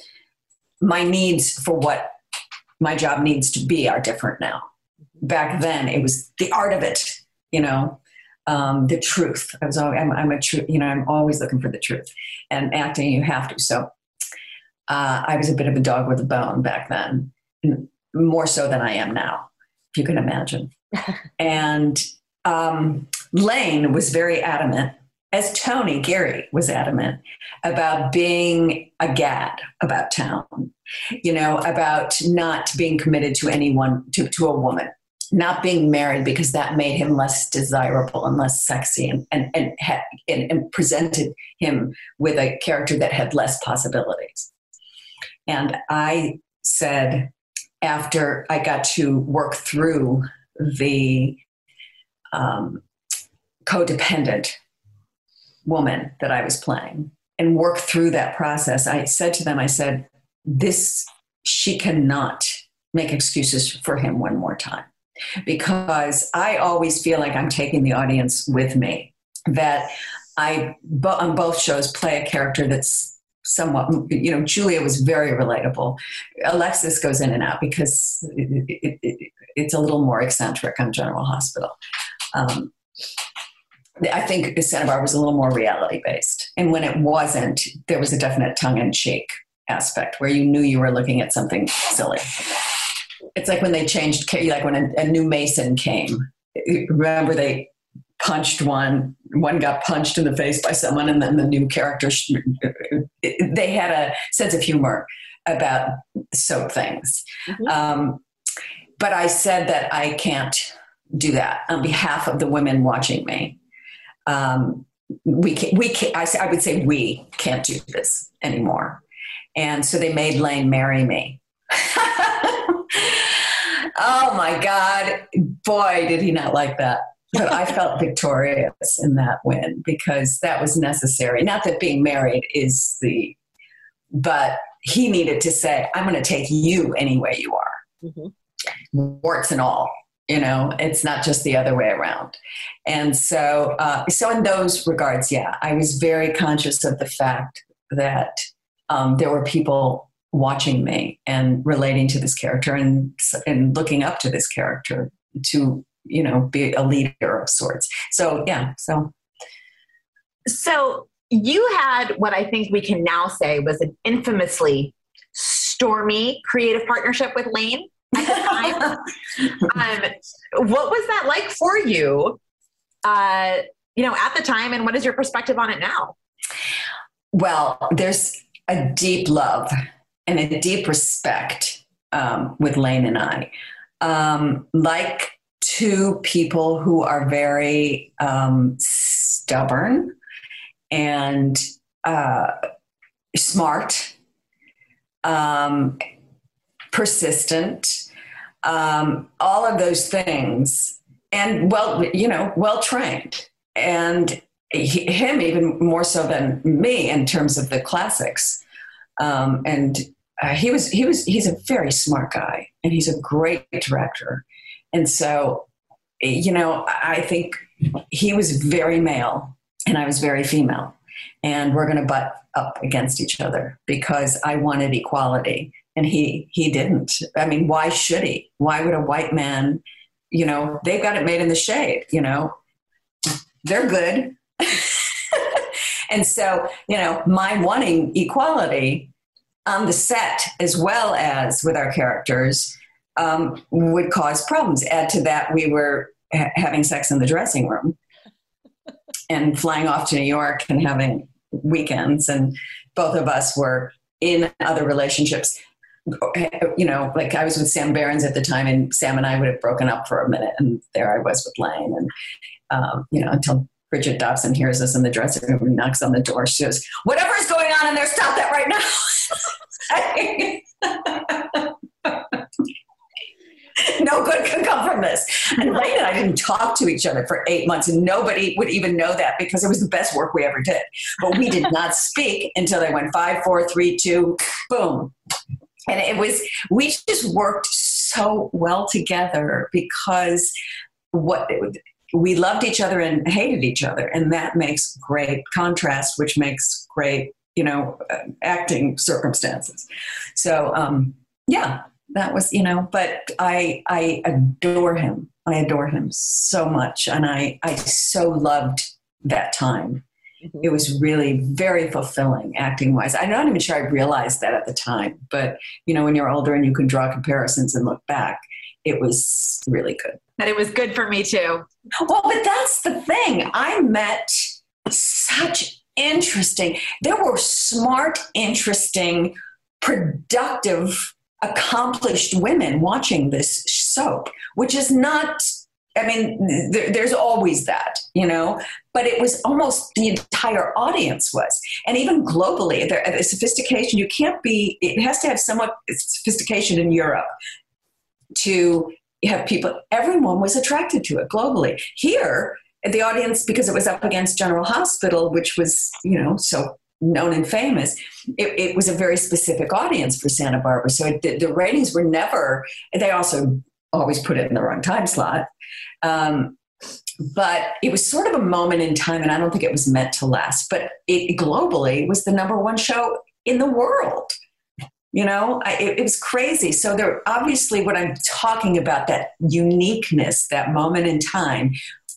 My needs for what my job needs to be are different now. Back then, it was the art of it, you know, um, the truth. I was, always, I'm, I'm a true, you know, I'm always looking for the truth. And acting, you have to. So uh, I was a bit of a dog with a bone back then, more so than I am now, if you can imagine. And um, Lane was very adamant, as Tony Geary was adamant, about being a gad about town, you know, about not being committed to anyone, to, to a woman, not being married because that made him less desirable and less sexy, and, and, and, had, and, and presented him with a character that had less possibilities. And I said, after I got to work through the um, codependent woman that I was playing and work through that process, I said to them, I said, this, she cannot make excuses for him one more time, because I always feel like I'm taking the audience with me, that I, on both shows, play a character that's somewhat, you know, Julia was very relatable. Alexis goes in and out because it, it, it, it's a little more eccentric on General Hospital. Um, I think Santa Barbara was a little more reality-based. And when it wasn't, there was a definite tongue-in-cheek aspect where you knew you were looking at something silly. It's like when they changed, like when a, a new Mason came. Remember, they punched one, one got punched in the face by someone, and then the new character, they had a sense of humor about soap things. Mm-hmm. Um, but I said that I can't do that on behalf of the women watching me. Um, we can, we can, I, I would say we can't do this anymore. And so they made Lane marry me. Oh my God. Boy, did he not like that. But I felt victorious in that win because that was necessary. Not that being married is the, but he needed to say, I'm going to take you any way you are. Mm-hmm. Warts and all. You know, it's not just the other way around. And so, uh, so in those regards, yeah, I was very conscious of the fact that um, there were people watching me and relating to this character and, and looking up to this character to, you know, be a leader of sorts. So, yeah, so. So you had what I think we can now say was an infamously stormy creative partnership with Lane. At the time. um, what was that like for you, uh, you know, at the time, and what is your perspective on it now? Well, there's a deep love and a deep respect um, with Lane and I. Um, like two people who are very um, stubborn and uh, smart, um, persistent, um, all of those things, and well, you know, well trained, and he, him even more so than me in terms of the classics. Um, and uh, he was he was he's a very smart guy, and he's a great director. And so, you know, I think he was very male, and I was very female, and we're going to butt up against each other because I wanted equality. And he he didn't. I mean, why should he? Why would a white man, you know, they've got it made in the shade, you know, they're good. And so, you know, my wanting equality on the set as well as with our characters um, would cause problems. Add to that, we were ha- having sex in the dressing room and flying off to New York and having weekends. And both of us were in other relationships. You know, like I was with Sam Behrens at the time, and Sam and I would have broken up for a minute, and there I was with Lane, and um, you know, until Bridget Dobson hears us in the dressing room and knocks on the door. She goes, "Whatever is going on in there, stop that right now." No good can come from this. And Lane and I didn't talk to each other for eight months, and nobody would even know that because it was the best work we ever did. But we did not speak until they went five, four, three, two, boom. And it was, we just worked so well together because what we loved each other and hated each other. And that makes great contrast, which makes great, you know, uh, acting circumstances. So, um, yeah, that was, you know, but I, I adore him. I adore him so much. And I, I so loved that time. Mm-hmm. It was really very fulfilling acting wise. I'm not even sure I realized that at the time, but you know, when you're older and you can draw comparisons and look back, it was really good. And it was good for me too. Well, but that's the thing. I met such interesting, there were smart, interesting, productive, accomplished women watching this soap, which is not, I mean, there, there's always that, you know, but it was almost the entire audience was. And even globally, the, the sophistication, you can't be, it has to have somewhat sophistication in Europe to have people, everyone was attracted to it globally. Here, the audience, because it was up against General Hospital, which was, you know, so known and famous, it, it was a very specific audience for Santa Barbara. So it, the, the ratings were never, they also always put it in the wrong time slot. Um, but it was sort of a moment in time, and I don't think it was meant to last, but it globally was the number one show in the world. You know, I, it, it was crazy. So there, obviously what I'm talking about, that uniqueness, that moment in time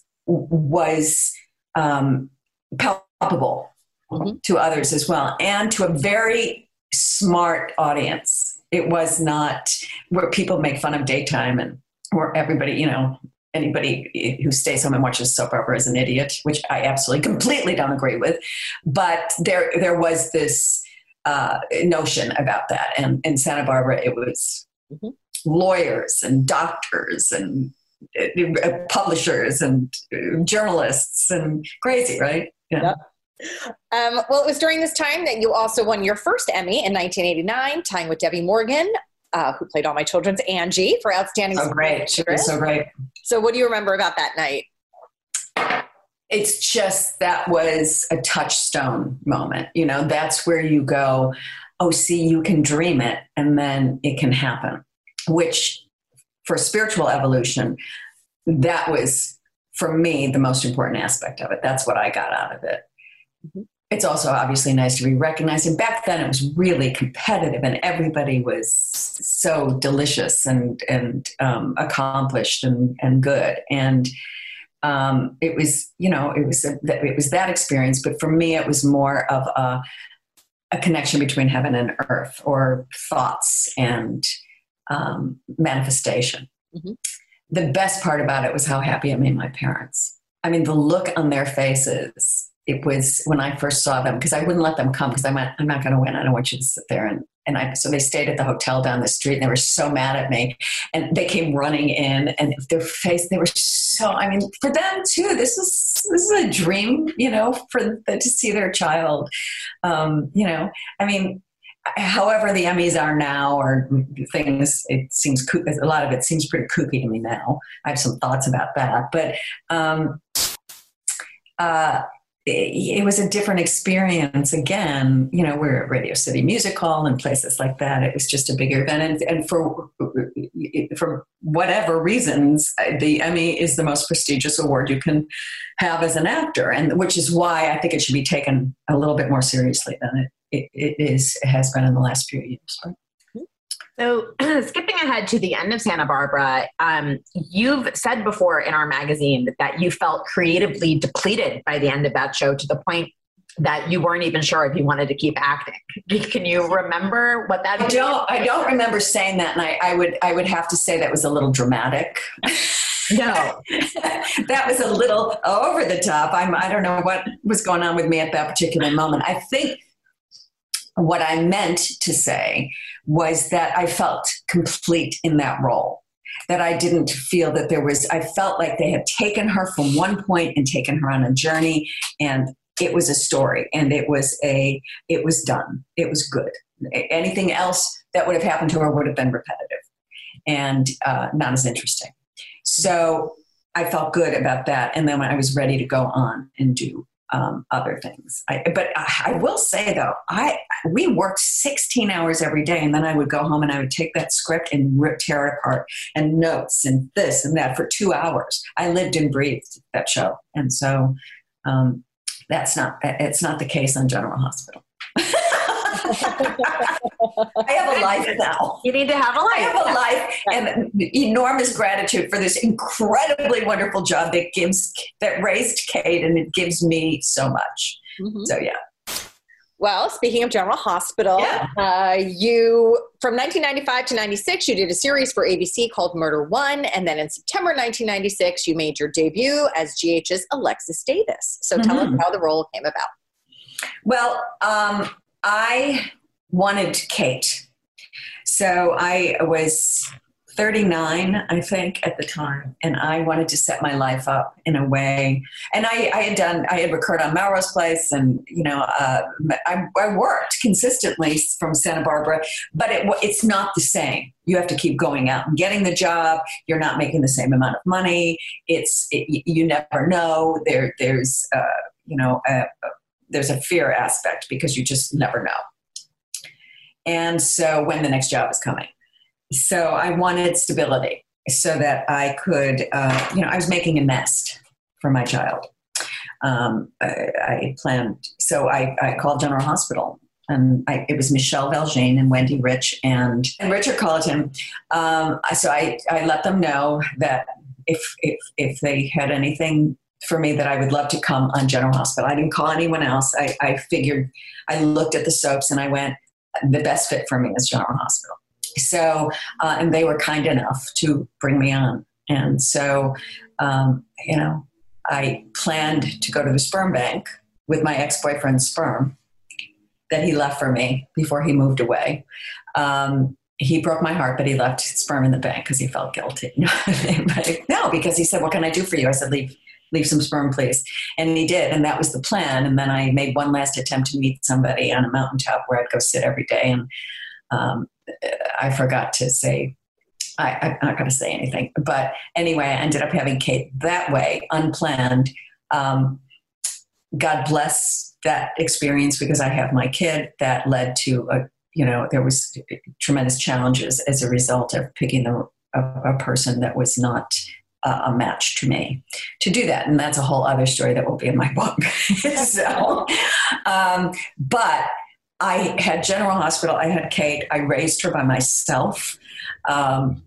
was um, palpable mm-hmm. to others as well, and to a very smart audience. It was not where people make fun of daytime and where everybody, you know, anybody who stays home and watches soap opera is an idiot, which I absolutely completely don't agree with. But there, there was this uh, notion about that. And in Santa Barbara, it was mm-hmm. lawyers and doctors and uh, publishers and uh, journalists and crazy, right? Yeah. Yep. Um, well, it was during this time that you also won your first Emmy in nineteen eighty-nine, tying with Debbie Morgan, uh, who played All My Children's Angie, for Outstanding. Oh, great. She was so great. So what do you remember about that night? It's just, that was a touchstone moment. You know, that's where you go, oh, see, you can dream it and then it can happen, which for spiritual evolution, that was, for me, the most important aspect of it. That's what I got out of it. Mm-hmm. It's also obviously nice to be recognized. And back then it was really competitive and everybody was so delicious and, and um, accomplished and, and good. And um, it was, you know, it was, a, it was that experience. But for me, it was more of a, a connection between heaven and earth, or thoughts and um, manifestation. Mm-hmm. The best part about it was how happy it made my parents. I mean, the look on their faces. It was when I first saw them, because I wouldn't let them come because I'm not, I'm not going to win. I don't want you to sit there. And, and I, so they stayed at the hotel down the street and they were so mad at me, and they came running in, and their face, they were so, I mean, for them too, this is, this is a dream, you know, for them to see their child. Um, you know, I mean, however the Emmys are now, or things, it seems, a lot of it seems pretty kooky to me now. I have some thoughts about that, but, um, uh, it was a different experience. Again, you know, we're at Radio City Music Hall and places like that. It was just a bigger event. And, and for, for whatever reasons, the Emmy is the most prestigious award you can have as an actor. And which is why I think it should be taken a little bit more seriously than it, it, it is, it has been in the last few years. So skipping ahead to the end of Santa Barbara, um, you've said before in our magazine that you felt creatively depleted by the end of that show, to the point that you weren't even sure if you wanted to keep acting. Can you remember what that? I don't. I don't remember saying that, and I, I would. I would have to say that was a little dramatic. No, that was a little over the top. I'm. I don't know what was going on with me at that particular moment. I think what I meant to say was that I felt complete in that role, that I didn't feel that there was, I felt like they had taken her from one point and taken her on a journey, and it was a story, and it was a, it was done. It was good. Anything else that would have happened to her would have been repetitive and uh, not as interesting. So I felt good about that. And then when I was ready to go on and do um, other things. I, but I, I will say though, I we worked sixteen hours every day, and then I would go home and I would take that script and rip, tear it apart, and notes and this and that for two hours. I lived and breathed that show, and so um, that's not it's not the case on General Hospital. I have a life now. You need to have a life. I have a life and enormous gratitude for this incredibly wonderful job that gives that raised Kate, and it gives me so much. Mm-hmm. So yeah. Well, speaking of General Hospital, yeah. uh, you from nineteen ninety-five to ninety-six, you did a series for A B C called Murder One, and then in September nineteen ninety-six, you made your debut as G H's Alexis Davis. So mm-hmm. tell us how the role came about. Well, um, I wanted Kate. So I was thirty-nine, I think, at the time, and I wanted to set my life up in a way. And I, I had done, I had recurred on Melrose Place, and you know, uh, I, I worked consistently from Santa Barbara, but it, it's not the same. You have to keep going out and getting the job. You're not making the same amount of money. It's it, you never know. There, there's uh, you know, a, a, there's a fear aspect because you just never know. And so when the next job is coming. So I wanted stability so that I could, uh, you know, I was making a nest for my child. Um, I, I planned, so I, I called General Hospital, and I, it was Michelle Valjean and Wendy Rich and, and Richard Colleton. Um, so I, I let them know that if, if, if they had anything for me, that I would love to come on General Hospital. I didn't call anyone else. I, I figured, I looked at the soaps and I went, the best fit for me is General Hospital. So, uh, and they were kind enough to bring me on. And so, um, you know, I planned to go to the sperm bank with my ex-boyfriend's sperm that he left for me before he moved away. Um, he broke my heart, but he left sperm in the bank because he felt guilty. No, because he said, what can I do for you? I said, leave, leave some sperm, please. And he did. And that was the plan. And then I made one last attempt to meet somebody on a mountaintop where I'd go sit every day. And, um, I forgot to say, I, I'm not going to say anything. But anyway, I ended up having Kate that way, unplanned. Um, God bless that experience, because I have my kid. That led to, a, you know, there was tremendous challenges as a result of picking a, a, a person that was not a, a match to me to do that. And that's a whole other story that will be in my book. so, um, but I had General Hospital. I had Kate. I raised her by myself um,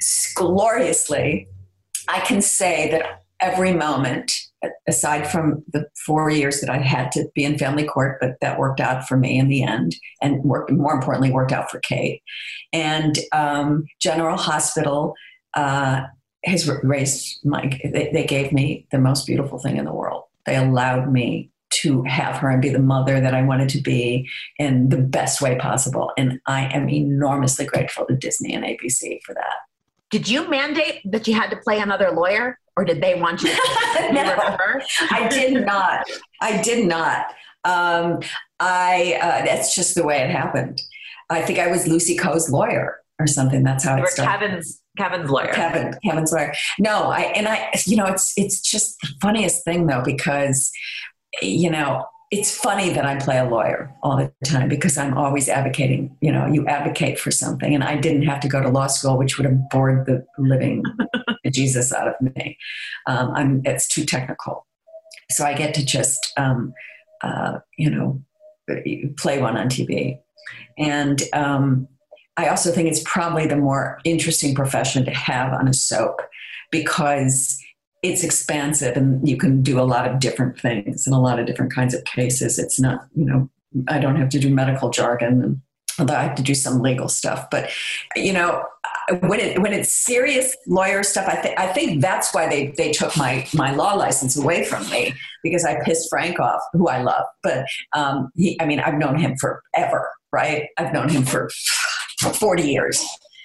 gloriously. I can say that every moment, aside from the four years that I had to be in family court, but that worked out for me in the end, and worked, more importantly, worked out for Kate. And um, General Hospital uh, has raised my, they, they gave me the most beautiful thing in the world. They allowed me to have her and be the mother that I wanted to be in the best way possible. And I am enormously grateful to Disney and A B C for that. Did you mandate that you had to play another lawyer, or did they want you to no, her? I did not. I did not. Um, I, uh, that's just the way it happened. I think I was Lucy Coe's lawyer or something. That's how you it were started. Kevin's, Kevin's lawyer. Kevin, Kevin's lawyer. No, I, and I, you know, it's, it's just the funniest thing though, because you know, it's funny that I play a lawyer all the time, because I'm always advocating, you know, you advocate for something. And I didn't have to go to law school, which would have bored the living Jesus out of me. Um, I'm, it's too technical. So I get to just, um, uh, you know, play one on T V. And um, I also think it's probably the more interesting profession to have on a soap, because it's expansive and you can do a lot of different things and a lot of different kinds of cases. It's not, you know, I don't have to do medical jargon, and although I have to do some legal stuff, but you know, when it, when it's serious lawyer stuff, I think, I think that's why they, they took my, my law license away from me, because I pissed Frank off, who I love. But, um, he, I mean, I've known him forever, right? I've known him for forty years.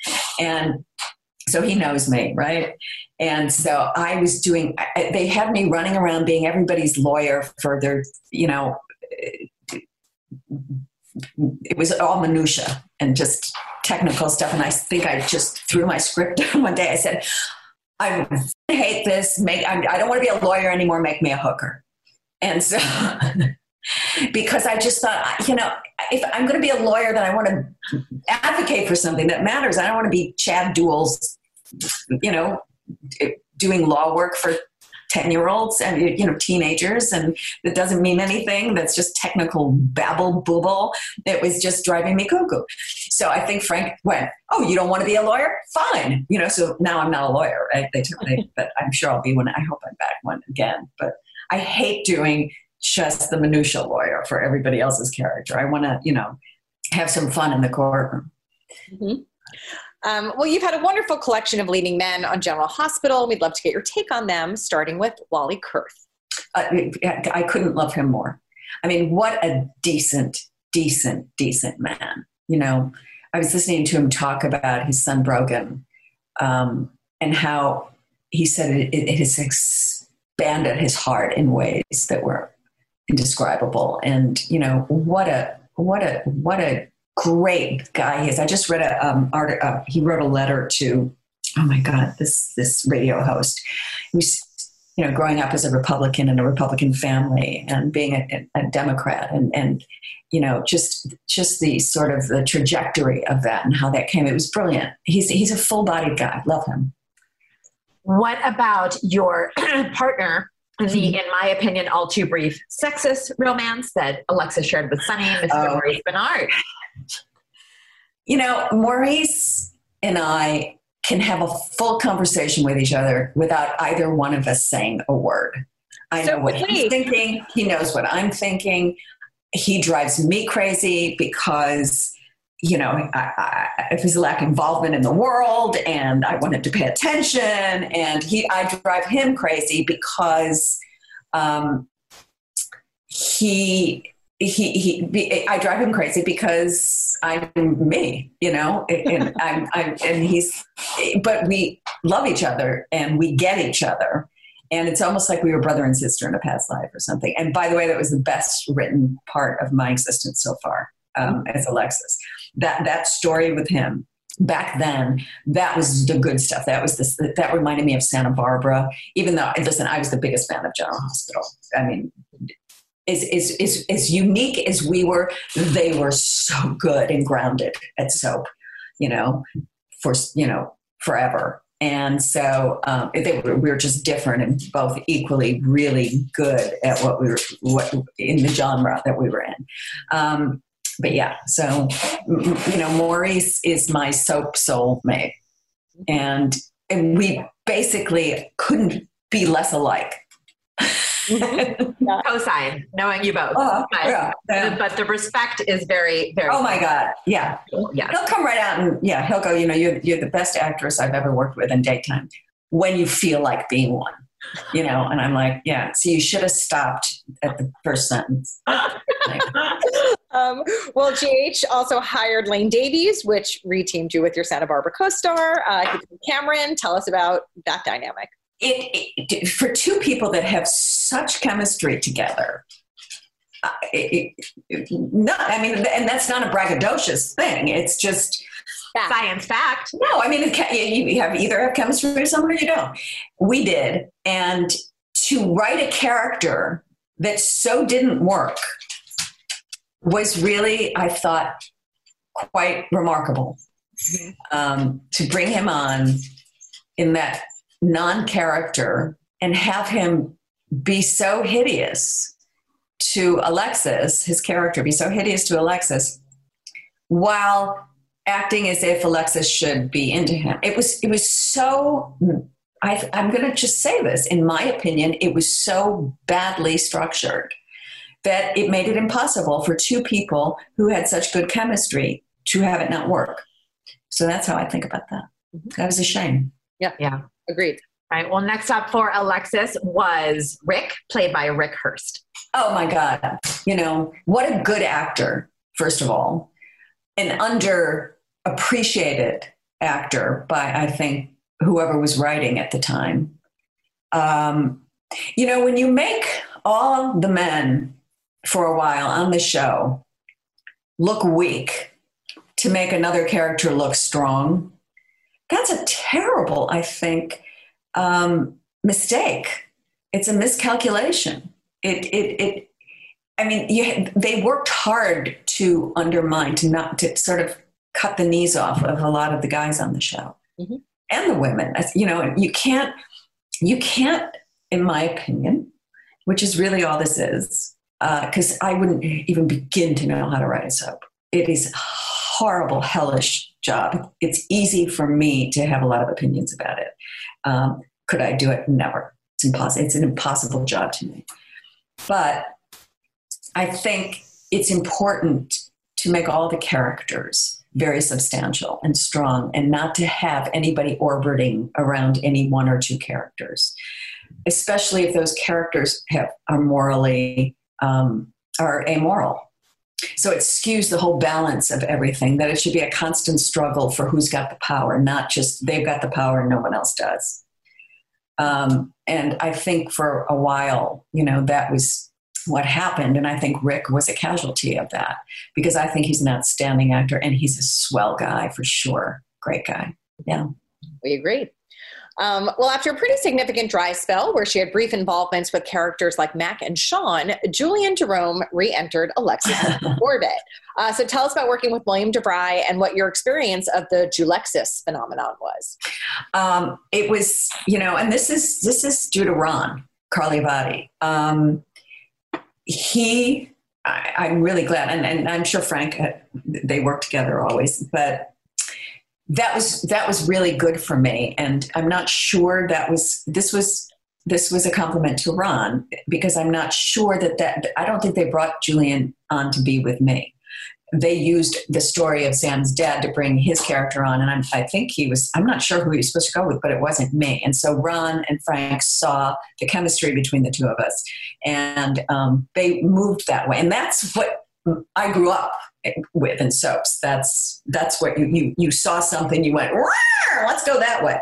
And so he knows me, right? And so I was doing, they had me running around being everybody's lawyer for their, you know, it was all minutia and just technical stuff. And I think I just threw my script one day. I said, I hate this. Make, I don't want to be a lawyer anymore. Make me a hooker. And so, because I just thought, you know, if I'm going to be a lawyer, then I want to advocate for something that matters. I don't want to be Chad Duell's, you know, doing law work for ten-year-olds and, you know, teenagers, and it doesn't mean anything. That's just technical babble booble. It was just driving me cuckoo. So I think Frank went, oh, you don't want to be a lawyer? Fine. You know, so now I'm not a lawyer, right? They took me, but I'm sure I'll be one. I hope I'm back one again. But I hate doing just the minutia lawyer for everybody else's character. I want to, you know, have some fun in the courtroom. Mm-hmm. Um, well, you've had a wonderful collection of leading men on General Hospital. We'd love to get your take on them, starting with Wally Kurth. Uh, I couldn't love him more. I mean, what a decent, decent, decent man. You know, I was listening to him talk about his son Brogan, um, and how he said it, it has expanded his heart in ways that were indescribable. And, you know, what a, what a, what a great guy he is. I just read a, um, art, uh, he wrote a letter to, oh my God, this, this radio host who's, you know, growing up as a Republican in a Republican family and being a, a Democrat and, and, you know, just, just the sort of the trajectory of that and how that came. It was brilliant. He's, he's a full bodied guy. Love him. What about your partner in the, in my opinion, all too brief sexist romance that Alexis shared with Sonny, Mister Oh. Maurice Benard? You know, Maurice and I can have a full conversation with each other without either one of us saying a word. I know so what wait. he's thinking. He knows what I'm thinking. He drives me crazy because, you know, I, I, if he's lack involvement in the world and I want him to pay attention, and he, I drive him crazy because um, he, he, he, I drive him crazy because I'm me, you know, and I'm, I'm, and he's, but we love each other and we get each other. And it's almost like we were brother and sister in a past life or something. And by the way, that was the best written part of my existence so far. Um, as Alexis, that that story with him back then, that was the good stuff. That was this. That reminded me of Santa Barbara. Even though, listen, I was the biggest fan of General Hospital. I mean, as as as, as unique as we were, they were so good and grounded at soap. You know, for you know forever. And so um, they were, we were just different and both equally really good at what we were, what in the genre that we were in. Um, But yeah, so, you know, Maurice is my soap soulmate. And, and we basically couldn't be less alike. Co-sign, knowing you both. Uh, but, yeah, yeah. but the respect is very, very. Oh my God. Yeah. Yes. He'll come right out and yeah, he'll go, you know, you're, you're the best actress I've ever worked with in daytime when you feel like being one. You know, and I'm like, yeah, so you should have stopped at the first sentence. um, well, G H also hired Lane Davies, which reteamed you with your Santa Barbara co-star. Uh, Cameron, tell us about that dynamic. It, it, for two people that have such chemistry together, uh, it, it, not, I mean, and that's not a braggadocious thing. It's just fact. Science fact. No, I mean, you have either have chemistry with someone or you don't. We did. And to write a character that so didn't work was really, I thought, quite remarkable. Mm-hmm. Um, to bring him on in that non-character and have him be so hideous to Alexis, his character be so hideous to Alexis, while acting as if Alexis should be into him. It was, it was so, I, I'm going to just say this, in my opinion, it was so badly structured that it made it impossible for two people who had such good chemistry to have it not work. So that's how I think about that. That was a shame. Yeah. Yeah. Agreed. All right. Well, next up for Alexis was Rick, played by Rick Hurst. Oh my God. You know, what a good actor, first of all. An underappreciated actor by, I think, whoever was writing at the time. Um, you know, when you make all the men for a while on the show look weak to make another character look strong, that's a terrible, I think, um, mistake. It's a miscalculation. it, it, it, I mean, you, they worked hard to undermine, to not, to sort of cut the knees off of a lot of the guys on the show mm-hmm. and the women. You know, you can't, you can't, in my opinion, which is really all this is, because uh, I wouldn't even begin to know how to write a soap. It is a horrible, hellish job. It's easy for me to have a lot of opinions about it. Um, could I do it? Never. It's impossible. It's an impossible job to me. But I think it's important to make all the characters very substantial and strong and not to have anybody orbiting around any one or two characters, especially if those characters have, are morally, um, are amoral. So it skews the whole balance of everything, that it should be a constant struggle for who's got the power, not just they've got the power and no one else does. Um, and I think for a while, you know, that was what happened. And I think Rick was a casualty of that, because I think he's an outstanding actor and he's a swell guy for sure. Great guy. Yeah. We agree. Um, well, after a pretty significant dry spell where she had brief involvements with characters like Mac and Sean, Julianne Jerome re-entered Alexis in orbit. Uh, so tell us about working with William DeVry and what your experience of the Julexis phenomenon was. Um, it was, you know, and this is this is due to Ron Carlivati. Um, he, I, I'm really glad, and, and I'm sure Frank, uh, they work together always, but that was that was really good for me. And I'm not sure that was this was this was a compliment to Ron, because I'm not sure that that I don't think they brought Julian on to be with me. They used the story of Sam's dad to bring his character on, and I'm, I think he was I'm not sure who he was supposed to go with, but it wasn't me. And so Ron and Frank saw the chemistry between the two of us, and um, they moved that way. And that's what I grew up with in soaps. That's that's what you you, you saw something, you went, let's go that way.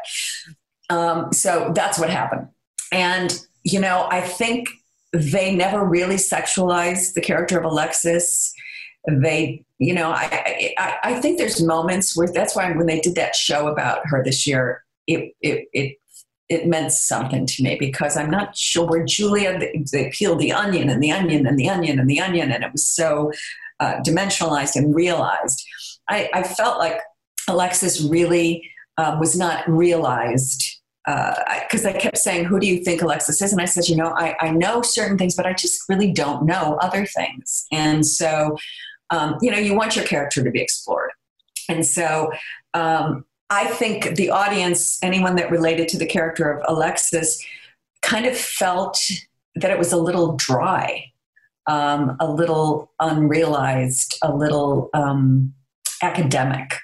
Um, so that's what happened. And, you know, I think they never really sexualized the character of Alexis. They, you know, I, I, I think there's moments where, that's why when they did that show about her this year, it, it, it, it meant something to me, because I'm not sure where Julia, they, they peeled the onion and the onion and the onion and the onion, and it was so uh, dimensionalized and realized. I, I felt like Alexis really uh, was not realized, because uh, I kept saying, who do you think Alexis is? And I said, you know, I, I know certain things, but I just really don't know other things. And so, um, you know, you want your character to be explored. And so um, I think the audience, anyone that related to the character of Alexis, kind of felt that it was a little dry, um, a little unrealized, a little um, academic,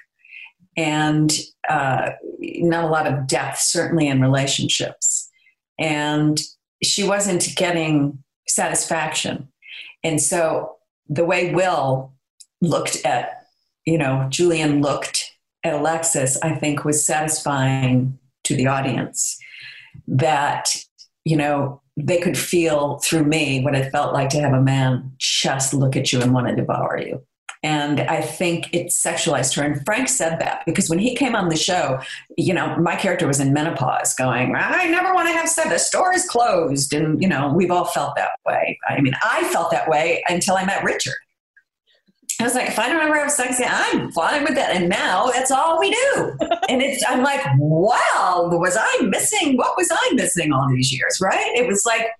and uh, not a lot of depth, certainly in relationships. And she wasn't getting satisfaction. And so the way Will looked at, you know, Julian looked at Alexis, I think was satisfying to the audience, that, you know, they could feel through me what it felt like to have a man just look at you and want to devour you. And I think it sexualized her. And Frank said that, because when he came on the show, you know, my character was in menopause going, I never want to have sex. The store is closed. And, you know, we've all felt that way. I mean, I felt that way until I met Richard. I was like, if I don't ever have sex, I'm fine with that. And now that's all we do. And it's, I'm like, wow, was I missing? What was I missing all these years? Right. It was like,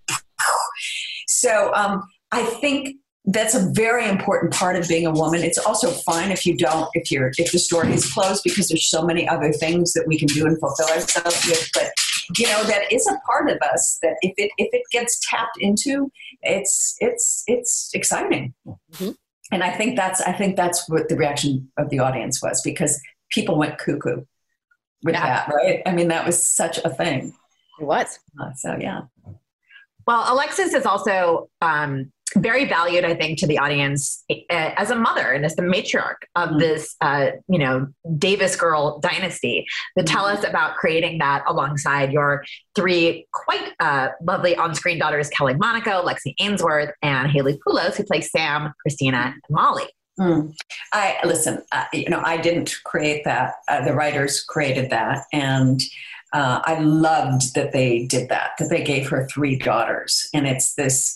so um, I think that's a very important part of being a woman. It's also fine if you don't, if you're, if the story is closed, because there's so many other things that we can do and fulfill ourselves with. But, you know, that is a part of us that if it, if it gets tapped into, it's, it's, it's exciting. Mm-hmm. And I think that's, I think that's what the reaction of the audience was, because people went cuckoo with yeah. that, right? I mean, that was such a thing. It was. Uh, so, yeah. Well, Alexis is also, um, very valued, I think, to the audience uh, as a mother and as the matriarch of mm-hmm. this, uh, you know, Davis girl dynasty. To tell us about creating that alongside your three quite uh, lovely on-screen daughters, Kelly Monaco, Lexi Ainsworth, and Haley Poulos, who play Sam, Christina, and Molly. Mm. I listen. Uh, you know, I didn't create that. Uh, the writers created that, and uh, I loved that they did that. That they gave her three daughters, and it's this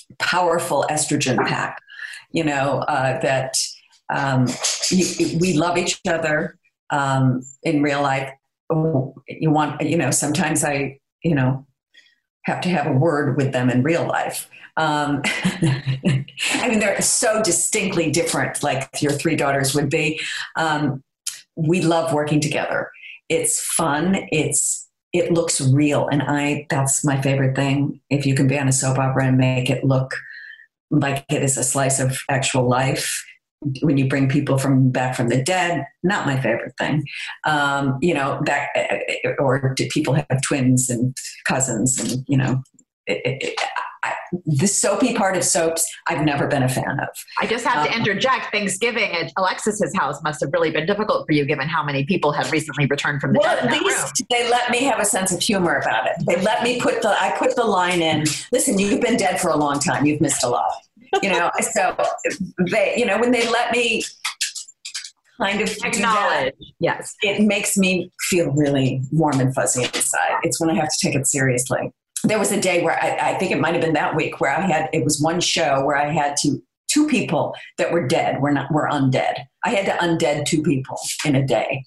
powerful estrogen pack, you know, uh, that um, you, we love each other um, in real life. Oh, you want, you know, sometimes I, you know, have to have a word with them in real life. Um, I mean, they're so distinctly different, like your three daughters would be. Um, we love working together. It's fun. It's, it looks real. And I, that's my favorite thing. If you can be on a soap opera and make it look like it is a slice of actual life, when you bring people from back from the dead, not my favorite thing. Um, you know, back, or do people have twins and cousins and, you know, it, it, I, the soapy part of soaps, I've never been a fan of. I just have to um, interject. Thanksgiving at Alexis's house must have really been difficult for you, given how many people had recently returned from the well, dead in at that least room. they let me have a sense of humor about it. They let me put the, I put the line in, listen, you've been dead for a long time. You've missed a lot. You know, so they, you know, when they let me kind of Acknowledge, yes, it makes me feel really warm and fuzzy inside. It's when I have to take it seriously. There was a day where I, I think it might have been that week where I had, it was one show where I had to, two people that were dead, were not, were undead. I had to undead two people in a day.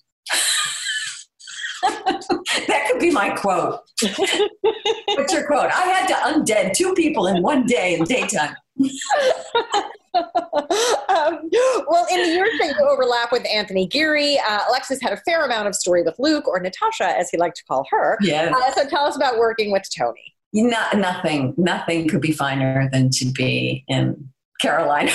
That could be my quote. What's your quote? I had to undead two people in one day in daytime. um, well, in the years that you overlap with Anthony Geary, uh, Alexis had a fair amount of story with Luke, or Natasha, as he liked to call her. Yeah. Uh, so tell us about working with Tony. Not, nothing, nothing could be finer than to be in Carolina.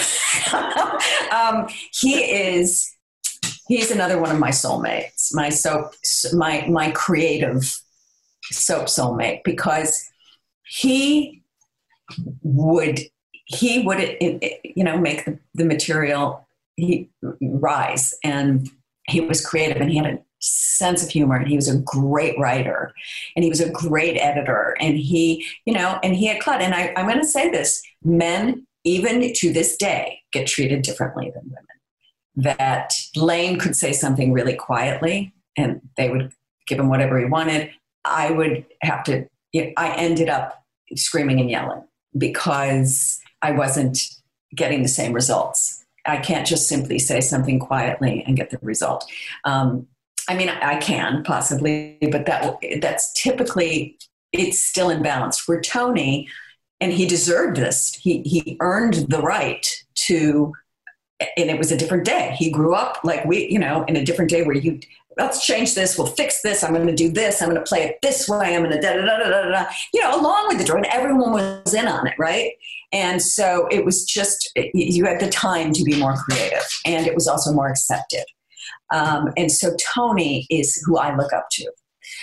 um, he is, he's another one of my soulmates, my soap, my, my creative soap soulmate, because he would, he would, you know, make the, the material he rise, and he was creative, and he had a sense of humor, and he was a great writer, and he was a great editor, and he, you know, and he had clout. And I, I'm going to say this, men, even to this day, get treated differently than women. That Lane could say something really quietly, and they would give him whatever he wanted. I would have to, you know, I ended up screaming and yelling because I wasn't getting the same results. I can't just simply say something quietly and get the result. Um, I mean, I can possibly, but that that's typically, it's still imbalanced. Where Tony, and he deserved this, he he earned the right to, and it was a different day. He grew up like we, you know, in a different day where you, let's change this, we'll fix this, I'm going to do this, I'm going to play it this way, I'm going to da da da da da da, you know, along with the drawing. Everyone was in on it, right? And so it was just, you had the time to be more creative, and it was also more accepted. Um, and so Tony is who I look up to.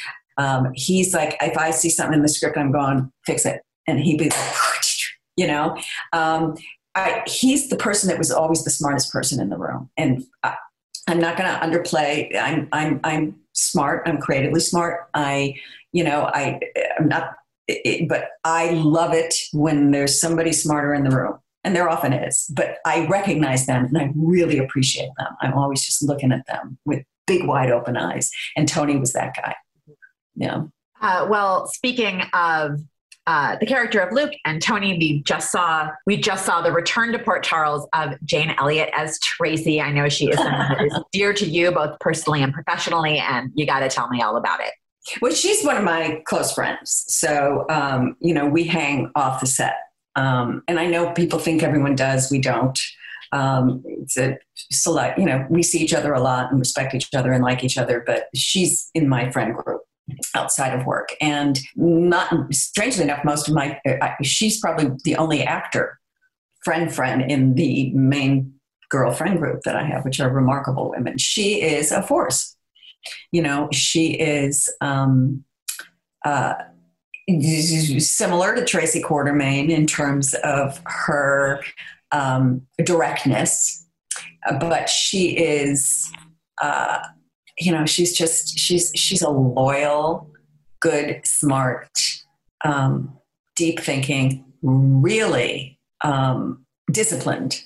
Um, he's like, if I see something in the script, I'm going, fix it. And he'd be like, you know, um, I, he's the person that was always the smartest person in the room. And I, I'm not going to underplay. I'm, I'm, I'm smart. I'm creatively smart. I, you know, I, I'm not, it, but I love it when there's somebody smarter in the room. And there often is, but I recognize them and I really appreciate them. I'm always just looking at them with big, wide open eyes. And Tony was that guy. Yeah. Uh, well, speaking of uh, the character of Luke and Tony, we just saw we just saw the return to Port Charles of Jane Elliott as Tracy. I know she is someone that is dear to you, both personally and professionally, and you got to tell me all about it. Well, she's one of my close friends. So, um, you know, we hang off the set. Um, and I know people think everyone does. We don't. Um, it's a select, you know, we see each other a lot and respect each other and like each other, but she's in my friend group outside of work. And not strangely enough, most of my, uh, she's probably the only actor friend friend in the main girlfriend group that I have, which are remarkable women. She is a force. You know, she is, um, uh, similar to Tracy Quartermaine in terms of her um, directness, but she is, uh, you know, she's just, she's, she's a loyal, good, smart, um, deep thinking, really um, disciplined.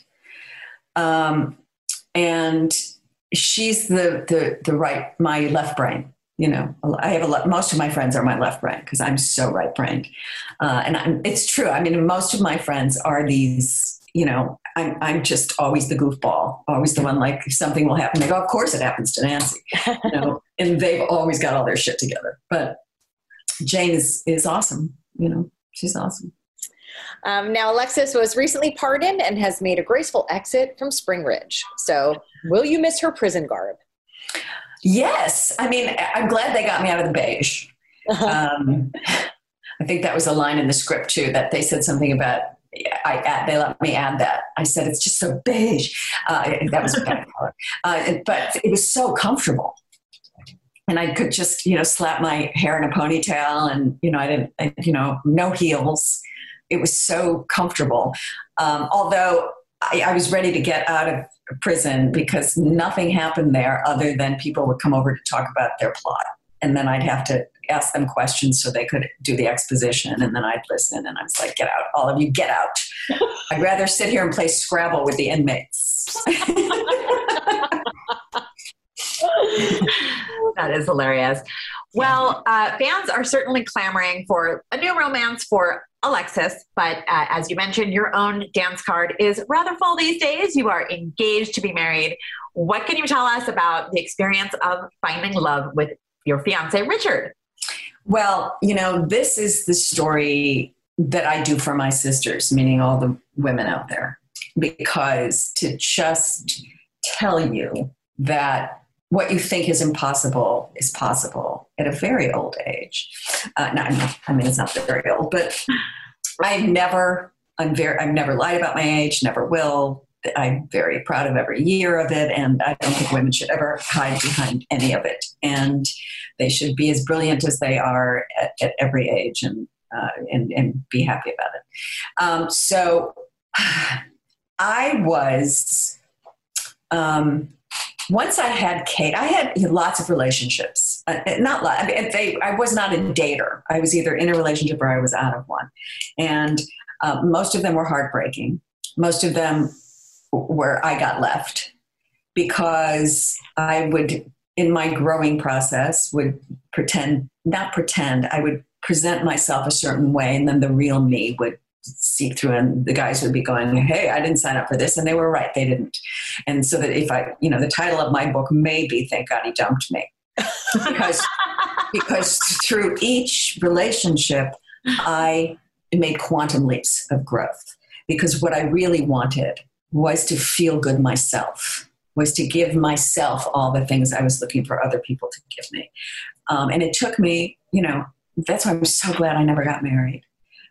Um, and she's the, the, the right, my left brain. you know, I have a lot, most of my friends are my left brain because I'm so right brained. Uh, and I'm, it's true. I mean, most of my friends are these, you know, I'm, I'm just always the goofball, always the one, like if something will happen, they go, of course it happens to Nancy, you know, and they've always got all their shit together. But Jane is, is awesome. You know, she's awesome. Um, now, Alexis was recently pardoned and has made a graceful exit from Spring Ridge. So will you miss her prison garb? Yes. I mean, I'm glad they got me out of the beige. Um, I think that was a line in the script too, that they said something about, I add, they let me add that. I said, it's just so beige. Uh, that was a bad color. Uh, but it was so comfortable. And I could just, you know, slap my hair in a ponytail and, you know, I didn't, I, you know, no heels. It was so comfortable. Um, although I, I was ready to get out of prison because nothing happened there other than people would come over to talk about their plot. And then I'd have to ask them questions so they could do the exposition. And then I'd listen and I was like, get out, all of you, get out. I'd rather sit here and play Scrabble with the inmates. That is hilarious. Well, uh, fans are certainly clamoring for a new romance for Alexis, but uh, as you mentioned, your own dance card is rather full these days. You are engaged to be married. What can you tell us about the experience of finding love with your fiance, Richard? Well, you know, this is the story that I do for my sisters, meaning all the women out there, because to just tell you that what you think is impossible is possible at a very old age. Uh, no, I mean, it's not very old, but I've never, I'm very, I've never lied about my age, never will. I'm very proud of every year of it. And I don't think women should ever hide behind any of it. And they should be as brilliant as they are at, at every age and, uh, and, and be happy about it. Um, so I was, um, once I had Kate, I had lots of relationships. Uh, not lot. I mean, they, I was not a dater. I was either in a relationship or I was out of one. And uh, most of them were heartbreaking. Most of them where I got left because I would, in my growing process, would pretend, not pretend, I would present myself a certain way and then the real me would seep through and the guys would be going, hey, I didn't sign up for this. And they were right. They didn't. And so that if I, you know, the title of my book may be Thank God He Dumped Me. because, because through each relationship, I made quantum leaps of growth because what I really wanted was to feel good myself, was to give myself all the things I was looking for other people to give me. Um, and it took me, you know, that's why I'm so glad I never got married.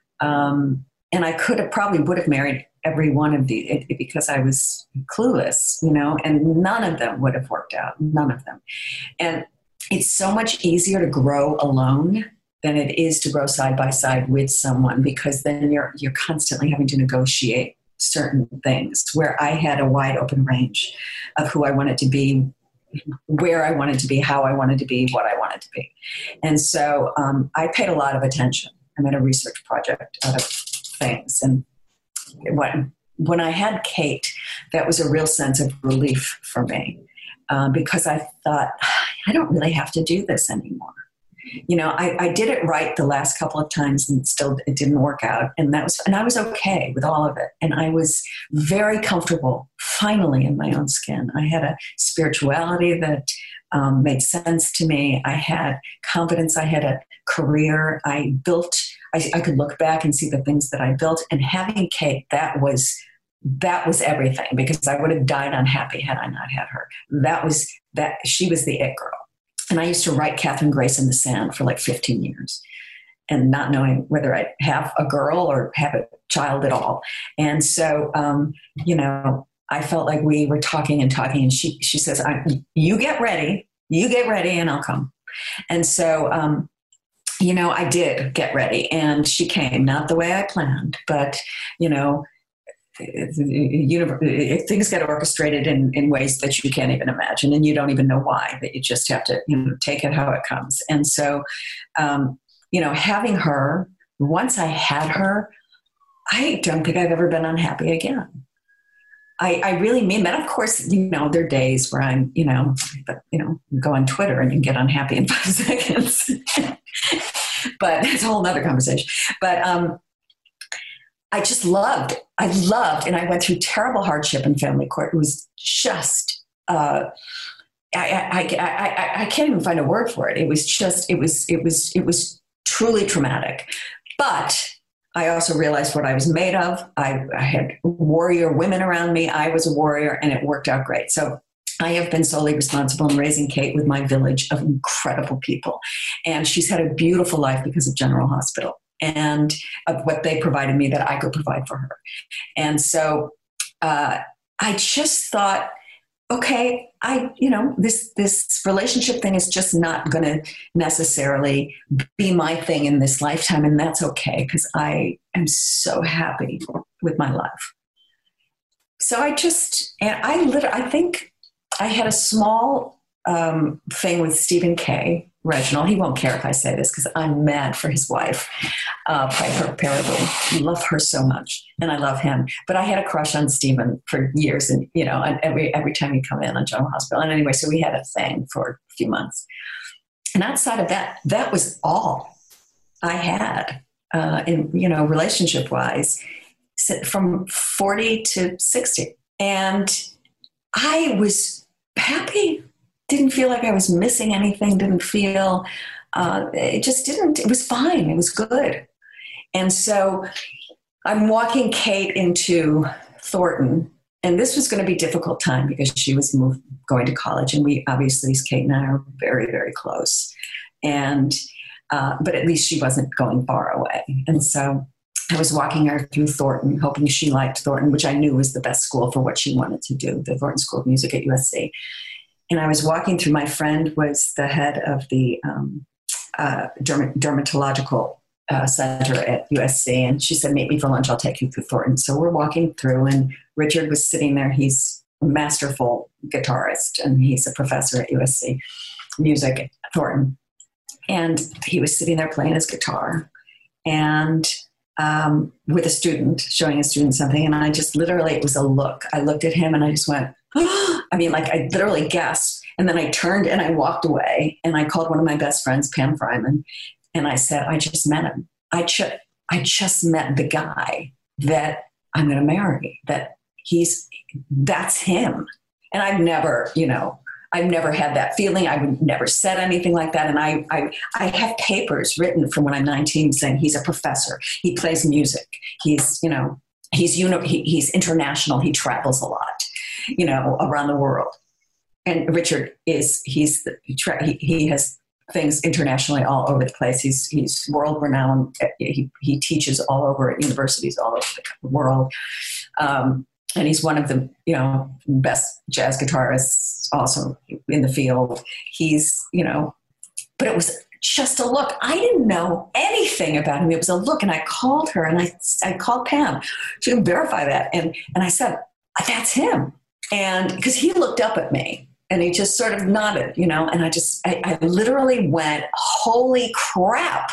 Um, And I could have probably would have married every one of these it, it, because I was clueless, you know, and none of them would have worked out. None of them. And it's so much easier to grow alone than it is to grow side by side with someone because then you're you're constantly having to negotiate certain things where I had a wide open range of who I wanted to be, where I wanted to be, how I wanted to be, what I wanted to be. And so um, I paid a lot of attention. I made a research project out of things. And when, when I had Kate, that was a real sense of relief for me uh, because I thought, I don't really have to do this anymore. You know, I, I did it right the last couple of times and still it didn't work out. And that was, and I was okay with all of it. And I was very comfortable finally in my own skin. I had a spirituality that um, made sense to me. I had confidence. I had a career. I built I, I could look back and see the things that I built. And having Kate, that was that was everything because I would have died unhappy had I not had her. That was that she was the it girl. And I used to write Catherine Grace in the sand for like fifteen years and not knowing whether I'd have a girl or have a child at all. And so, um, you know, I felt like we were talking and talking and she, she says, I, you get ready, you get ready and I'll come. And so, um, you know, I did get ready and she came, not the way I planned, but, you know, things get orchestrated in, in ways that you can't even imagine and you don't even know why, that you just have to, you know, take it how it comes. And so, um, you know, having her, once I had her, I don't think I've ever been unhappy again. I, I really mean that. Of course, you know, there are days where I'm, you know, but, you know, go on Twitter and you can get unhappy in five seconds. But it's a whole nother conversation. But um, I just loved, I loved, and I went through terrible hardship in family court. It was just, uh, I, I, I, I, I can't even find a word for it. It was just, it was, it was, it was truly traumatic. But I also realized what I was made of. I, I had warrior women around me. I was a warrior, and it worked out great. So I have been solely responsible in raising Kate with my village of incredible people. And she's had a beautiful life because of General Hospital and of what they provided me that I could provide for her. And so uh, I just thought, okay, I, you know, this, this relationship thing is just not going to necessarily be my thing in this lifetime. And that's okay, because I am so happy with my life. So I just, and I literally, I think I had a small um, thing with Stephen K. Reginald. He won't care if I say this because I'm mad for his wife, uh, Piper Perabo. I love her so much, and I love him. But I had a crush on Stephen for years, and you know, and every every time he'd come in on General Hospital. And anyway, so we had a thing for a few months. And outside of that, that was all I had, uh, in you know, relationship wise, from forty to sixty, and I was happy. Didn't feel like I was missing anything. Didn't feel, uh, it just didn't, it was fine. It was good. And so I'm walking Kate into Thornton, and this was going to be a difficult time because she was moved, going to college, and we obviously, Kate and I are very, very close. And, uh, but at least she wasn't going far away. And so I was walking her through Thornton, hoping she liked Thornton, which I knew was the best school for what she wanted to do, the Thornton School of Music at U S C. And I was walking through, my friend was the head of the um, uh, derm- dermatological uh, center at U S C. And she said, meet me for lunch, I'll take you through Thornton. So we're walking through, and Richard was sitting there. He's a masterful guitarist, and he's a professor at U S C Music at Thornton. And he was sitting there playing his guitar and um, with a student, showing a student something. And I just literally, it was a look. I looked at him and I just went, I mean, like I literally gasped, and then I turned and I walked away, and I called one of my best friends, Pam Fryman, and I said, I just met him. I just, I just met the guy that I'm going to marry, that he's, that's him. And I've never, you know, I've never had that feeling. I would never said anything like that. And I, I, I have papers written from when I'm nineteen saying he's a professor. He plays music. He's, you know, he's, you know, he, he's international. He travels a lot, you know, around the world. And Richard is, he's, the, he, he has things internationally all over the place. He's, he's world renowned. He, he teaches all over at universities all over the world. Um, and he's one of the, you know, best jazz guitarists also in the field. He's, you know, but it was just a look. I didn't know anything about him. It was a look. And I called her, and I, I called Pam. She can verify that. And, and I said, that's him. And because he looked up at me and he just sort of nodded, you know, and I just, I, I literally went, holy crap.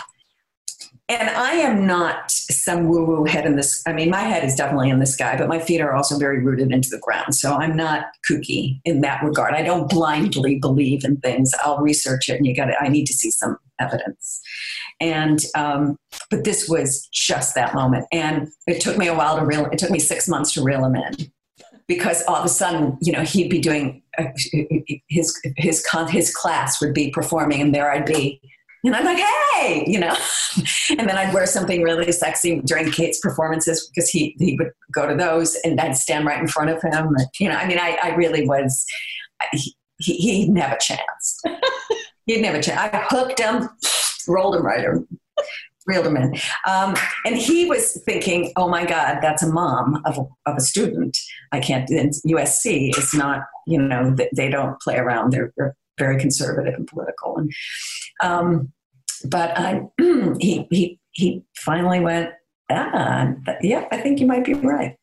And I am not some woo-woo head in this. I mean, my head is definitely in the sky, but my feet are also very rooted into the ground. So I'm not kooky in that regard. I don't blindly believe in things. I'll research it, and you got to, I need to see some evidence. And, um, but this was just that moment. And it took me a while to reel, it took me six months to reel him in. Because all of a sudden, you know, he'd be doing uh, his his con- his class would be performing, and there I'd be, and I'm like, hey, you know, and then I'd wear something really sexy during Kate's performances because he he would go to those, and I'd stand right in front of him, and, you know, I mean, I, I really was, he, he he'd never have a chance, he'd never have a chance. I hooked him, rolled him right, or reeled him in. Um, and he was thinking, oh my God, that's a mom of a, of a student. I can't, U S C is not, you know, they don't play around. They're, they're very conservative and political. And, um, but I, he, he, he finally went, ah, yeah, I think you might be right.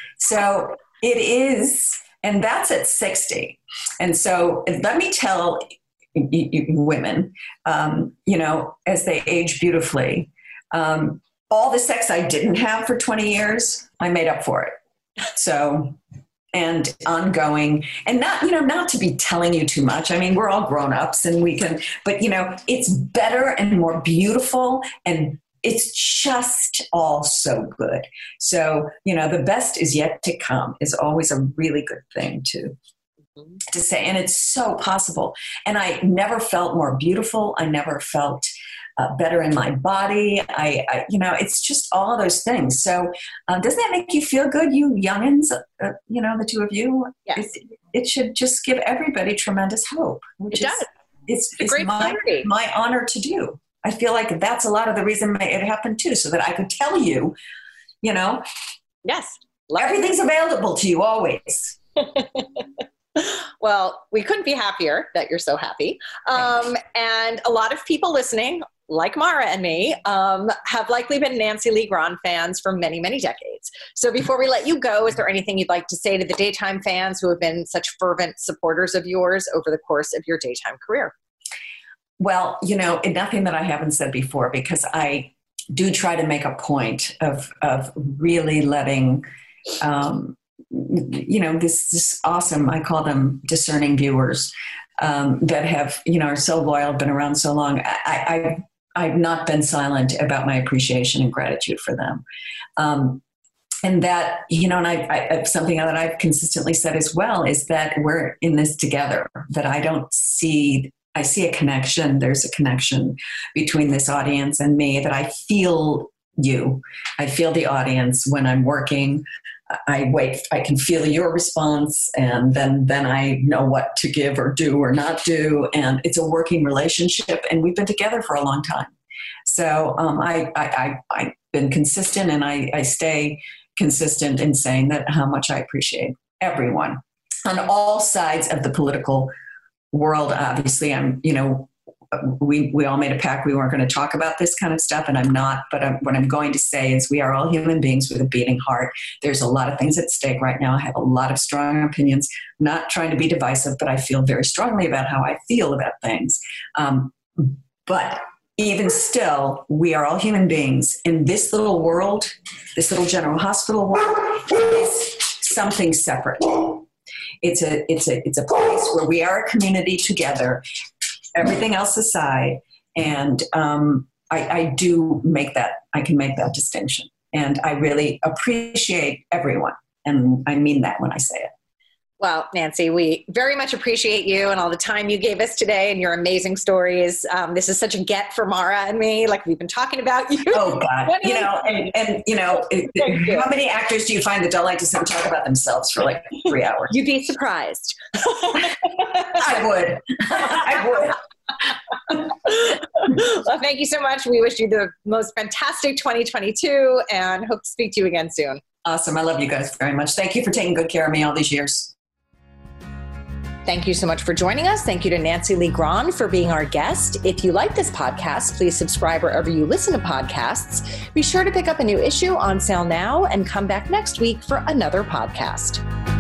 So it is, and that's at sixty. And so let me tell you, you, women, um, you know, as they age beautifully, Um, all the sex I didn't have for twenty years, I made up for it. So and ongoing, and not, you know, not to be telling you too much. I mean, we're all grown-ups and we can, but you know, it's better and more beautiful, and it's just all so good. So, you know, the best is yet to come is always a really good thing to, to say. And it's so possible. And I never felt more beautiful. I never felt uh, better in my body. I, I, you know, it's just all of those things. So um, doesn't that make you feel good, you youngins, uh, you know, the two of you? Yes. It, it should just give everybody tremendous hope. Which It is, does. It's, It's a it's great my, priority. my honor to do. I feel like that's a lot of the reason it happened too, so that I could tell you, you know, Yes. Love it. everything's available to you always. Well, we couldn't be happier that you're so happy. Um, and a lot of people listening, like Mara and me, um, have likely been Nancy Lee Grahn fans for many, many decades. So before we let you go, is there anything you'd like to say to the daytime fans who have been such fervent supporters of yours over the course of your daytime career? Well, you know, nothing that I haven't said before, because I do try to make a point of of really letting, um, you know, this this awesome, I call them discerning viewers, um, that have, you know, are so loyal, been around so long. I, I I've not been silent about my appreciation and gratitude for them. Um, and that, you know, and I, I, something that I've consistently said as well is that we're in this together, that I don't see I see a connection. There's a connection between this audience and me, that I feel you. I feel the audience when I'm working. I wait, I can feel your response, and then, then I know what to give or do or not do. And it's a working relationship, and we've been together for a long time. So um, I, I, I, I've been consistent, and I, I stay consistent in saying that how much I appreciate everyone on all sides of the political world. Obviously, I'm, you know, we, we all made a pact we weren't going to talk about this kind of stuff, and I'm not, but I'm, what I'm going to say is we are all human beings with a beating heart. There's a lot of things at stake right now. I have a lot of strong opinions, not trying to be divisive, but I feel very strongly about how I feel about things. Um, but even still, we are all human beings. In this little world, this little General Hospital world, is something separate. It's a it's a it's a place where we are a community together, everything else aside, and um, I, I do make that I can make that distinction, and I really appreciate everyone, and I mean that when I say it. Well, Nancy, we very much appreciate you and all the time you gave us today and your amazing stories. Um, this is such a get for Mara and me. Like, we've been talking about you. Oh God, you know, and, and you know, it, you. How many actors do you find that don't like to sit and talk about themselves for like three hours? You'd be surprised. I would. I would. Well, thank you so much. We wish you the most fantastic twenty twenty-two and hope to speak to you again soon. Awesome. I love you guys very much. Thank you for taking good care of me all these years. Thank you so much for joining us. Thank you to Nancy Lee Grahn for being our guest. If you like this podcast, please subscribe wherever you listen to podcasts. Be sure to pick up a new issue on sale now and come back next week for another podcast.